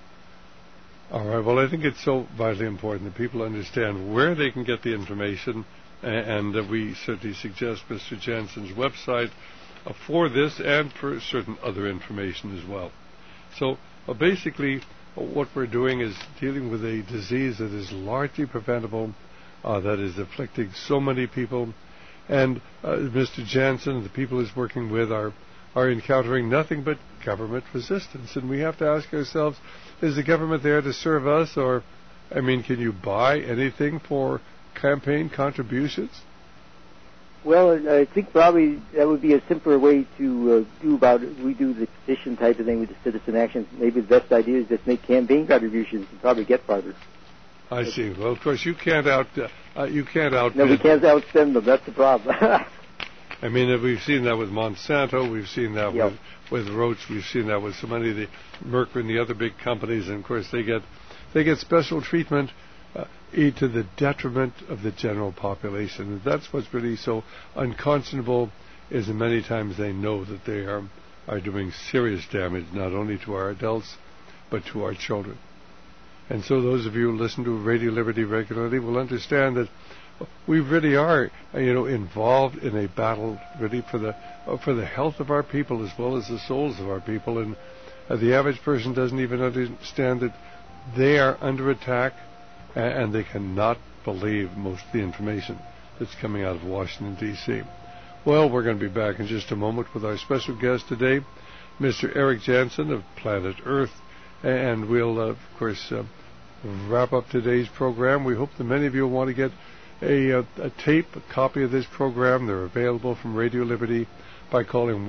All right. Well, I think it's so vitally important that people understand where they can get the information, and we certainly suggest Mr. Jansen's website for this and for certain other information as well. So basically, what we're doing is dealing with a disease that is largely preventable, that is afflicting so many people, and Mr. Jansen and the people he's working with are encountering nothing but government resistance. And we have to ask ourselves, is the government there to serve us? Or, I mean, can you buy anything for campaign contributions? Well, I think probably that would be a simpler way to do about it. We do the petition type of thing with the citizen action. Maybe the best idea is just make campaign contributions and probably get farther. I see. Well, of course, you can't outbid. No, we can't outspend them. That's the problem. I mean, we've seen that with Monsanto. We've seen that with Roche. We've seen that with so many of the Merck and the other big companies. And of course, they get special treatment to the detriment of the general population. And that's what's really so unconscionable. Is that many times they know that they are doing serious damage not only to our adults but to our children. And so those of you who listen to Radio Liberty regularly will understand that we really are, involved in a battle really for the health of our people as well as the souls of our people. And the average person doesn't even understand that they are under attack, and they cannot believe most of the information that's coming out of Washington, D.C. Well, we're going to be back in just a moment with our special guest today, Mr. Eric Jansen of Planet Earth, and we'll, of course, wrap up today's program. We hope that many of you will want to get a copy of this program. They're available from Radio Liberty by calling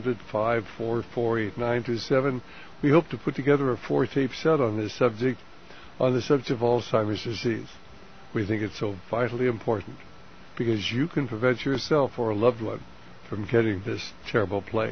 1-800-544-8927. We hope to put together a 4-tape set on this subject, on the subject of Alzheimer's disease. We think it's so vitally important because you can prevent yourself or a loved one from getting this terrible plague.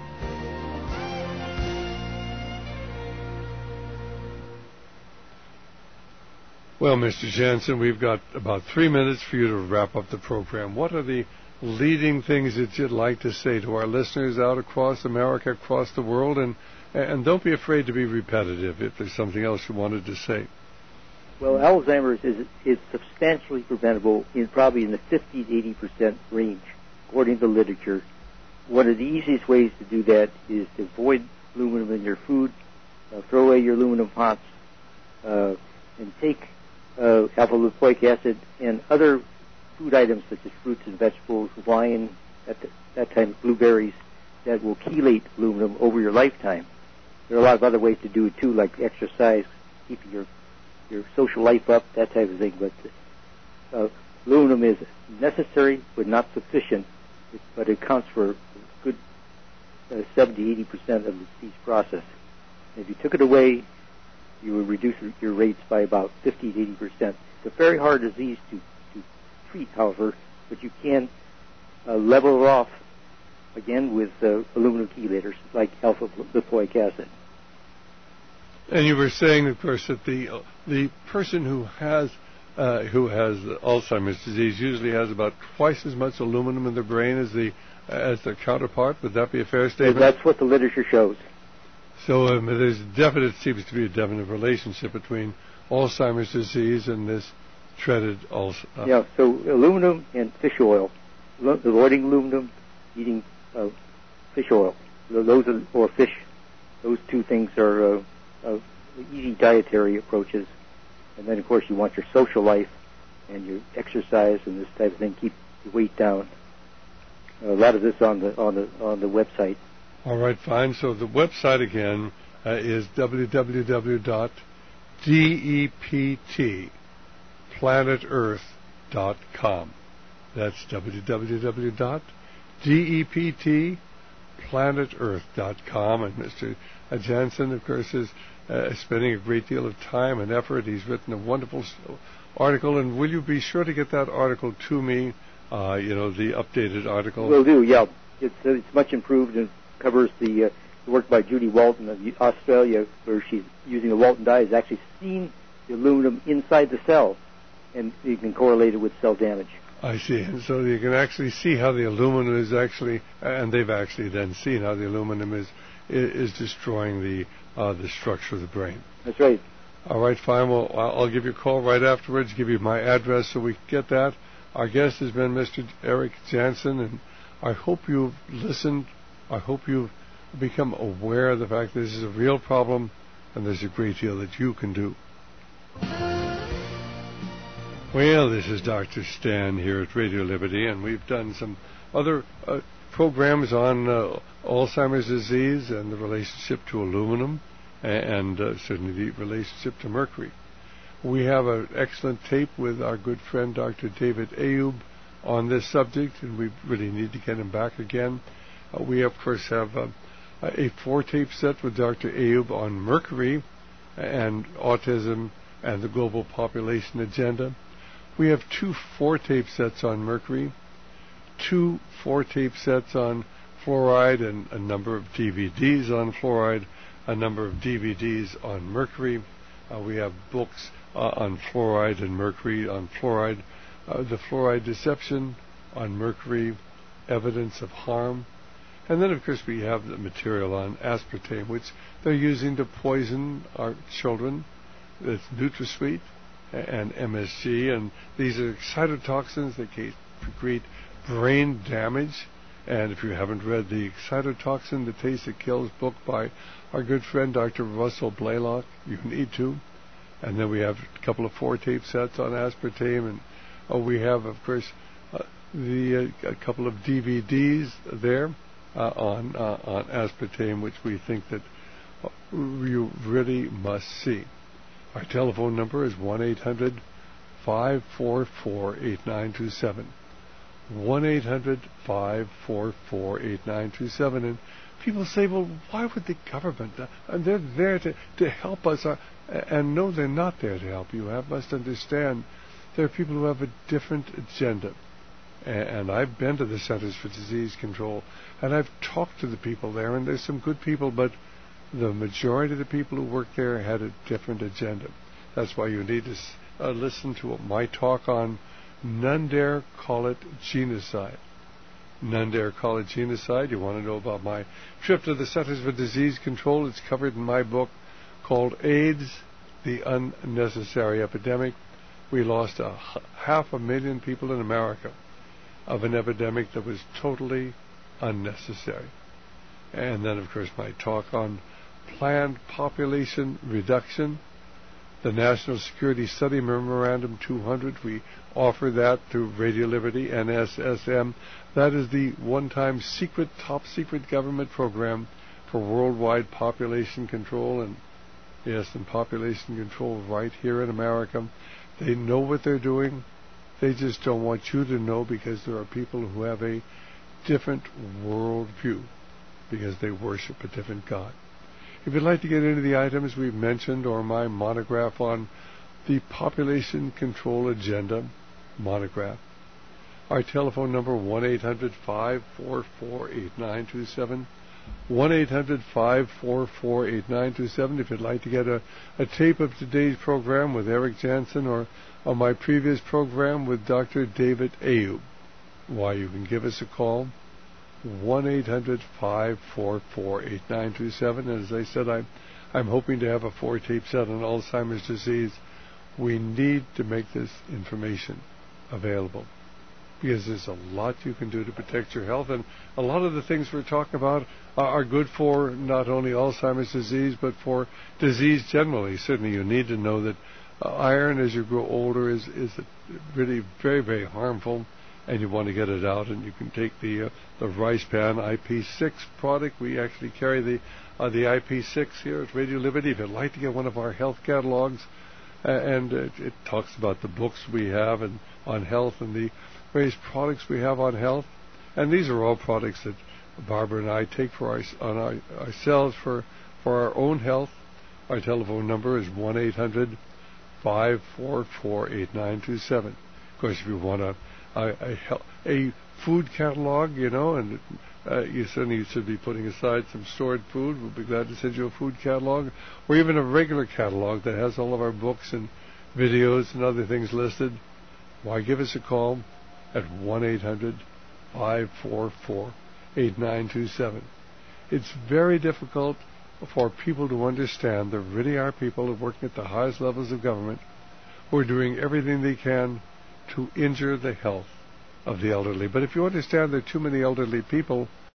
Well, Mr. Jansen, we've got about 3 minutes for you to wrap up the program. What are the leading things that you'd like to say to our listeners out across America, across the world? And don't be afraid to be repetitive if there's something else you wanted to say. Well, Alzheimer's is substantially preventable probably in the 50 to 80% range, according to literature. One of the easiest ways to do that is to avoid aluminum in your food, throw away your aluminum pots, and take alpha-lipoic acid and other food items such as fruits and vegetables, wine, that time blueberries, that will chelate aluminum over your lifetime. There are a lot of other ways to do it too, like exercise, keeping your social life up, that type of thing. But aluminum is necessary but not sufficient, but it counts for a good 70-80% of the disease process. If you took it away, you would reduce your rates by about 50 to 80%. It's a very hard disease to treat, however, but you can level it off again with aluminum chelators like alpha-lipoic acid. And you were saying, of course, that the person who has Alzheimer's disease usually has about twice as much aluminum in their brain as their counterpart. Would that be a fair statement? That's what the literature shows. So seems to be a definite relationship between Alzheimer's disease and this treaded also. Yeah, so aluminum and fish oil. Avoiding aluminum, eating fish oil. Those are, or fish. Those two things are easy dietary approaches. And then, of course, you want your social life and your exercise and this type of thing. Keep your weight down. A lot of this on the website. All right, fine. So the website again is www.deptplanetearth.com. That's www.deptplanetearth.com. And Mr. Jansen, of course, is spending a great deal of time and effort. He's written a wonderful article, and will you be sure to get that article to me? The updated article. Will do. Yeah, it's much improved and covers the work by Judy Walton of Australia, where she's using the Walton dye, has actually seen the aluminum inside the cell, and you can correlate it with cell damage. I see. And so you can actually see how the aluminum is actually, and they've actually then seen how the aluminum is destroying the structure of the brain. That's right. All right, fine. Well, I'll give you a call right afterwards, give you my address so we can get that. Our guest has been Mr. Eric Jansen, and I hope you've listened. I hope you've become aware of the fact that this is a real problem, and there's a great deal that you can do. Well, this is Dr. Stan here at Radio Liberty, and we've done some other programs on Alzheimer's disease and the relationship to aluminum, and certainly the relationship to mercury. We have an excellent tape with our good friend Dr. David Ayub on this subject, and we really need to get him back again. We, of course, have a 4-tape set with Dr. Ayub on mercury and autism and the global population agenda. We have 2 4-tape sets on mercury, 2 4-tape sets on fluoride, and a number of DVDs on fluoride, a number of DVDs on mercury. We have books on fluoride and mercury, on fluoride, the fluoride deception, on mercury, evidence of harm. And then, of course, we have the material on aspartame, which they're using to poison our children. It's NutraSweet and MSG, and these are excitotoxins that create brain damage. And if you haven't read the Excitotoxin, The Taste That Kills book by our good friend Dr. Russell Blaylock, you need to. And then we have a couple of 4-tape sets on aspartame, and we have, of course, a couple of DVDs there on aspartame, which we think that you really must see. Our telephone number is 1-800-544-8927. 1-800-544-8927. And people say, well, why would the government? They're there to help us. And no, they're not there to help you. You must understand there are people who have a different agenda. And I've been to the Centers for Disease Control, and I've talked to the people there, and there's some good people, but the majority of the people who work there had a different agenda. That's why you need to listen to my talk on None Dare Call It Genocide. None Dare Call It Genocide. You want to know about my trip to the Centers for Disease Control? It's covered in my book called AIDS, the Unnecessary Epidemic. We lost 500,000 people in America of an epidemic that was totally unnecessary. And then, of course, my talk on planned population reduction, the National Security Study Memorandum 200. We offer that through Radio Liberty, NSSM. That is the one-time secret, top-secret government program for worldwide population control, and yes, and population control right here in America. They know what they're doing. They just don't want you to know, because there are people who have a different worldview because they worship a different God. If you'd like to get into the items we've mentioned, or my monograph on the population control agenda monograph, our telephone number 1-800-544-8927, 1-800-544-8927. If you'd like to get a tape of today's program with Eric Jansen, or on my previous program with Dr. David Ayub, why, you can give us a call, 1-800-544-8927. And as I said, I'm hoping to have a 4-tape set on Alzheimer's disease We need to make this information available, because there's a lot you can do to protect your health, and a lot of the things we're talking about are good for not only Alzheimer's disease, but for disease generally. Certainly you need to know that iron as you grow older is really very, very harmful, and you want to get it out, and you can take the RicePan IP6 product. We actually carry the IP6 here at Radio Liberty. If you'd like to get one of our health catalogs, and it talks about the books we have and on health and the various products we have on health. And these are all products that Barbara and I take for ourselves for our own health. Our telephone number is 1-800-544-8927. Of course, if you want a food catalog, and you certainly should be putting aside some stored food, we'll be glad to send you a food catalog, or even a regular catalog that has all of our books and videos and other things listed. Why, give us a call at 1-800-544-8927. It's very difficult for people to understand. There really are people who are working at the highest levels of government who are doing everything they can to injure the health of the elderly. But if you understand there are too many elderly people